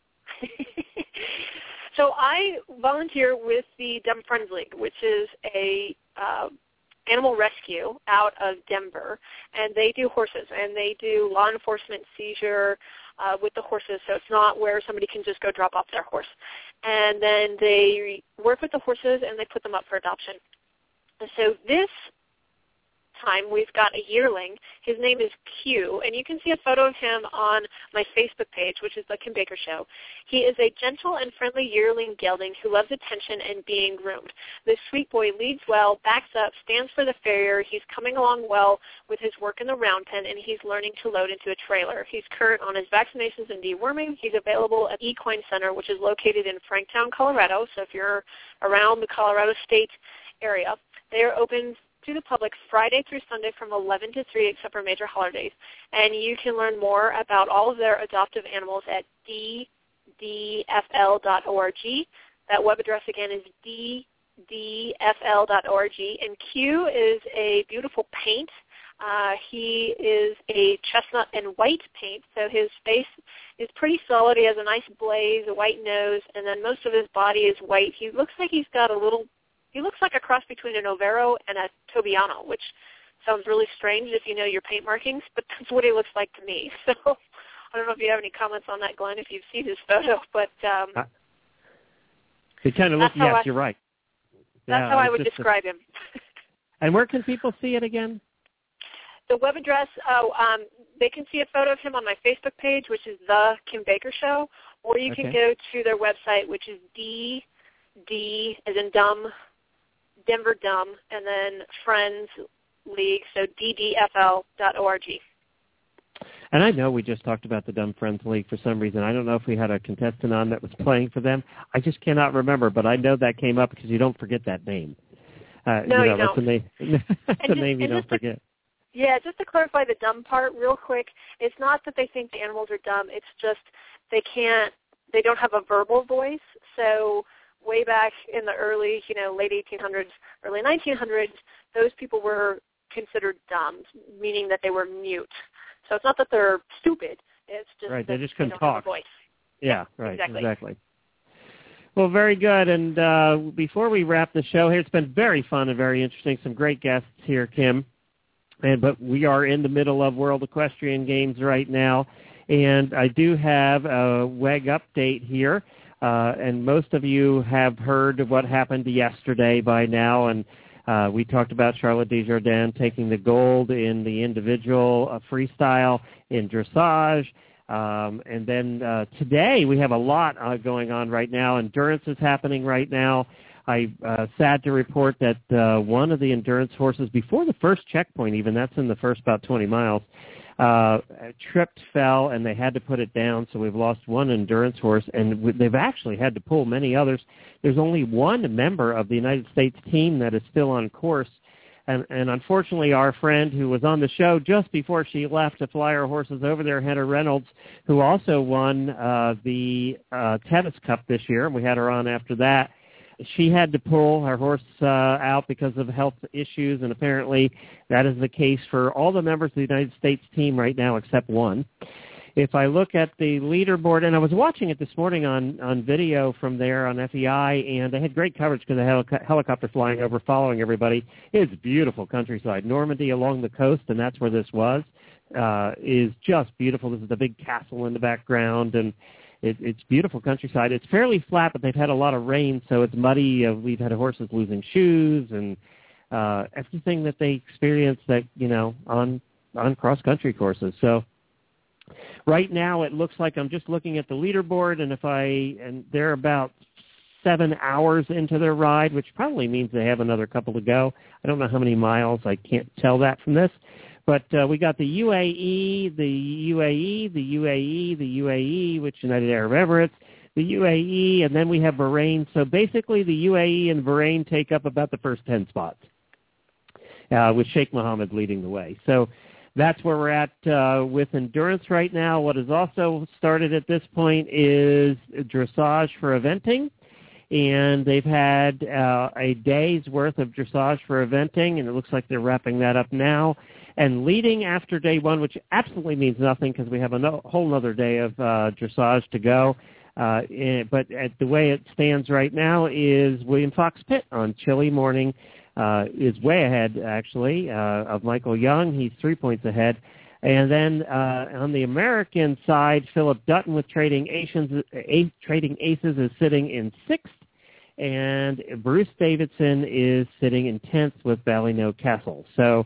So I volunteer with the Dumb Friends League, which is a uh, animal rescue out of Denver, and they do horses, and they do law enforcement seizure uh, with the horses, so it's not where somebody can just go drop off their horse. And then they work with the horses, and they put them up for adoption. And so this time, we've got a yearling. His name is Q, and you can see a photo of him on my Facebook page, which is The Kim Baker Show. He is a gentle and friendly yearling gelding who loves attention and being groomed. This sweet boy leads well, backs up, stands for the farrier. He's coming along well with his work in the round pen, and he's learning to load into a trailer. He's current on his vaccinations and deworming. He's available at Equine Center, which is located in Franktown, Colorado. So if you're around the Colorado State area, they are open to the public Friday through Sunday from eleven to three, except for major holidays. And you can learn more about all of their adoptive animals at d d f l dot org. That web address again is d d f l dot org. And Q is a beautiful paint. Uh, he is a chestnut and white paint, so his face is pretty solid. He has a nice blaze, a white nose, and then most of his body is white. He looks like he's got a little, he looks like a cross between an Overo and a Tobiano, which sounds really strange if you know your paint markings, but that's what he looks like to me. So I don't know if you have any comments on that, Glenn, if you've seen his photo, but um, uh, he kind of looks, yes, I, you're right. That's yeah, how I would describe a, him. And where can people see it again? The web address, oh, um, they can see a photo of him on my Facebook page, which is The Kim Baker Show, or you okay. can go to their website, which is D, D as in dumb, Denver Dumb, and then Friends League, so d d f l dot org. And I know we just talked about the Dumb Friends League for some reason. I don't know if we had a contestant on that was playing for them. I just cannot remember, but I know that came up because you don't forget that name. Uh, no, you, know, you that's don't. A name, that's a just, name you don't to, forget. Yeah, just to clarify the dumb part real quick, it's not that they think the animals are dumb. It's just they can't, they don't have a verbal voice. So way back in the early, you know, late eighteen hundreds, early nineteen hundreds, those people were considered dumb, meaning that they were mute. So it's not that they're stupid. It's just right. that They just couldn't they don't talk. have a voice. Yeah, right. Exactly. exactly. Well, very good. And uh, before we wrap the show here, it's been very fun and very interesting. Some great guests here, Kim. And but we are in the middle of World Equestrian Games right now, and I do have a W E G update here. Uh, and most of you have heard of what happened yesterday by now, and uh, we talked about Charlotte Desjardins taking the gold in the individual uh, freestyle in dressage. Um, and then uh, today we have a lot uh, going on right now. Endurance is happening right now. I'm uh, sad to report that uh, one of the endurance horses, before the first checkpoint even, that's in the first about twenty miles, uh, tripped, fell, and they had to put it down. So we've lost one endurance horse, and they've actually had to pull many others. There's only one member of the United States team that is still on course. And, and unfortunately, our friend who was on the show just before she left to fly her horses over there, Heather Reynolds, who also won uh, the uh, Tennis Cup this year, and we had her on after that, she had to pull her horse uh, out because of health issues, and apparently that is the case for all the members of the United States team right now except one. If I look at the leaderboard, and I was watching it this morning on, on video from there on F E I, and they had great coverage because the helic- helicopter flying over following everybody. It's beautiful countryside. Normandy along the coast, and that's where this was, uh, is just beautiful. This is the big castle in the background, and It, it's beautiful countryside. It's fairly flat, but they've had a lot of rain, so it's muddy. Uh, we've had horses losing shoes and uh, everything that they experience that, you know, on on cross-country courses. So right now it looks like I'm just looking at the leaderboard, and if I and they're about seven hours into their ride, which probably means they have another couple to go. I don't know how many miles. I can't tell that from this. But uh, we got the U A E, the U A E, the U A E, the U A E, which United Arab Emirates, the U A E, and then we have Bahrain. So basically the U A E and Bahrain take up about the first ten spots, uh, with Sheikh Mohammed leading the way. So that's where we're at uh, with endurance right now. What has also started at this point is dressage for eventing. And they've had uh, a day's worth of dressage for eventing, and it looks like they're wrapping that up now. And leading after day one, which absolutely means nothing because we have a no, whole other day of uh, dressage to go. Uh, and, but at the way it stands right now is William Fox Pitt on chilly morning uh, is way ahead, actually, uh, of Michael Young. He's three points ahead. And then uh, on the American side, Philip Dutton with Trading Aces, a, Trading Aces is sitting in sixth. And Bruce Davidson is sitting in tenth with Ballynoe Castle. So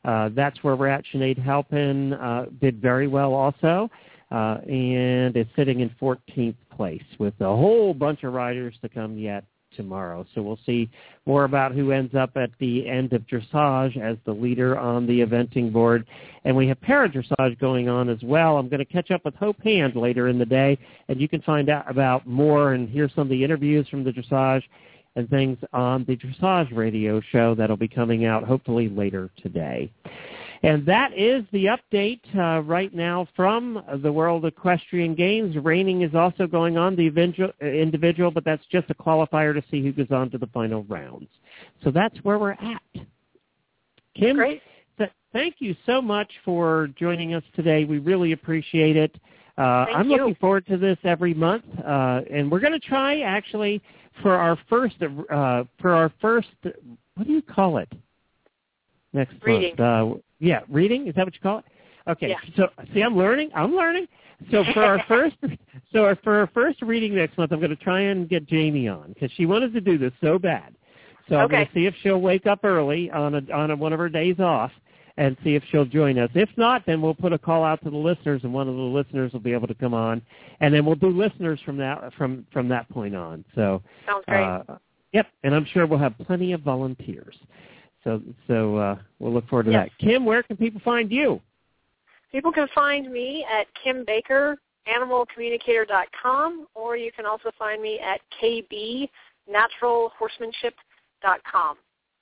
Uh, that's where we're at. Sinead Halpin uh, did very well also, uh, and is sitting in fourteenth place with a whole bunch of riders to come yet tomorrow. So we'll see more about who ends up at the end of dressage as the leader on the eventing board. And we have para-dressage going on as well. I'm going to catch up with Hope Hand later in the day, and you can find out about more and hear some of the interviews from the dressage and things on the Dressage Radio show that'll be coming out hopefully later today. And that is the update uh, right now from the World Equestrian Games. Reining is also going on, the individual, but that's just a qualifier to see who goes on to the final rounds. So that's where we're at. Kim, Great. Th- thank you so much for joining us today. We really appreciate it. Uh, Thank I'm you. looking forward to this every month, uh, and we're going to try actually for our first uh, for our first. What do you call it? Next Reading. month. Uh, yeah, reading. Is that what you call it? Okay. Yeah. So see, I'm learning. I'm learning. So for our first, so for our first reading next month, I'm going to try and get Jamie on because she wanted to do this so bad. So I'm Okay. going to see if she'll wake up early on a, on a, one of her days off and see if she'll join us. If not, then we'll put a call out to the listeners, and one of the listeners will be able to come on, and then we'll do listeners from that from from that point on. So Sounds great. Uh, yep, and I'm sure we'll have plenty of volunteers. So so uh, we'll look forward to Yes. that. Kim, where can people find you? People can find me at Kim Baker, animal communicator dot com, or you can also find me at k b natural horsemanship dot com.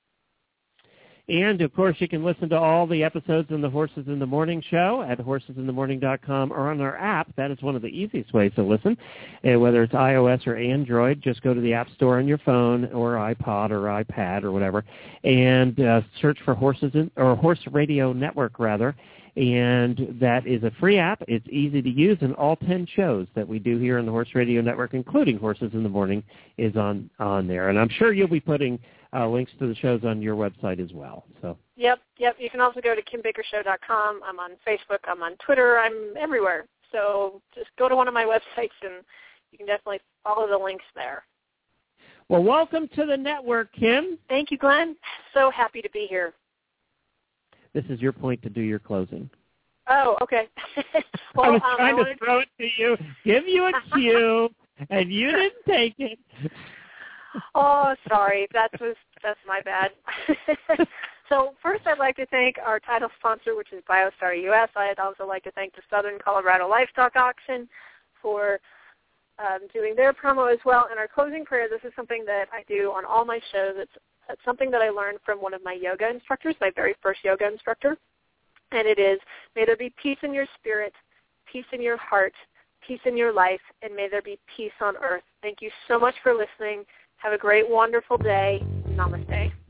And, of course, you can listen to all the episodes in the Horses in the Morning show at horses in the morning dot com or on our app. That is one of the easiest ways to listen. And whether it's iOS or Android, just go to the App Store on your phone or iPod or iPad or whatever and uh, search for Horses in, or Horse Radio Network, rather. And that is a free app. It's easy to use, and all ten shows that we do here on the Horse Radio Network, including Horses in the Morning, is on, on there. And I'm sure you'll be putting uh, links to the shows on your website as well. So. Yep, yep. You can also go to kim baker show dot com. I'm on Facebook. I'm on Twitter. I'm everywhere. So just go to one of my websites, and you can definitely follow the links there. Well, welcome to the network, Kim. Thank you, Glenn. So happy to be here. This is your point to do your closing. Oh, okay. well, I was um, trying I to throw it to you, give you a cue, and you didn't take it. Oh, sorry. That was that's my bad. So first, I'd like to thank our title sponsor, which is BioStar U S. I'd also like to thank the Southern Colorado Livestock Auction for um, doing their promo as well. And our closing prayer, this is something that I do on all my shows. It's, it's something that I learned from one of my yoga instructors, my very first yoga instructor. And it is, may there be peace in your spirit, peace in your heart, peace in your life, and may there be peace on earth. Thank you so much for listening. Have a great, wonderful day. Namaste.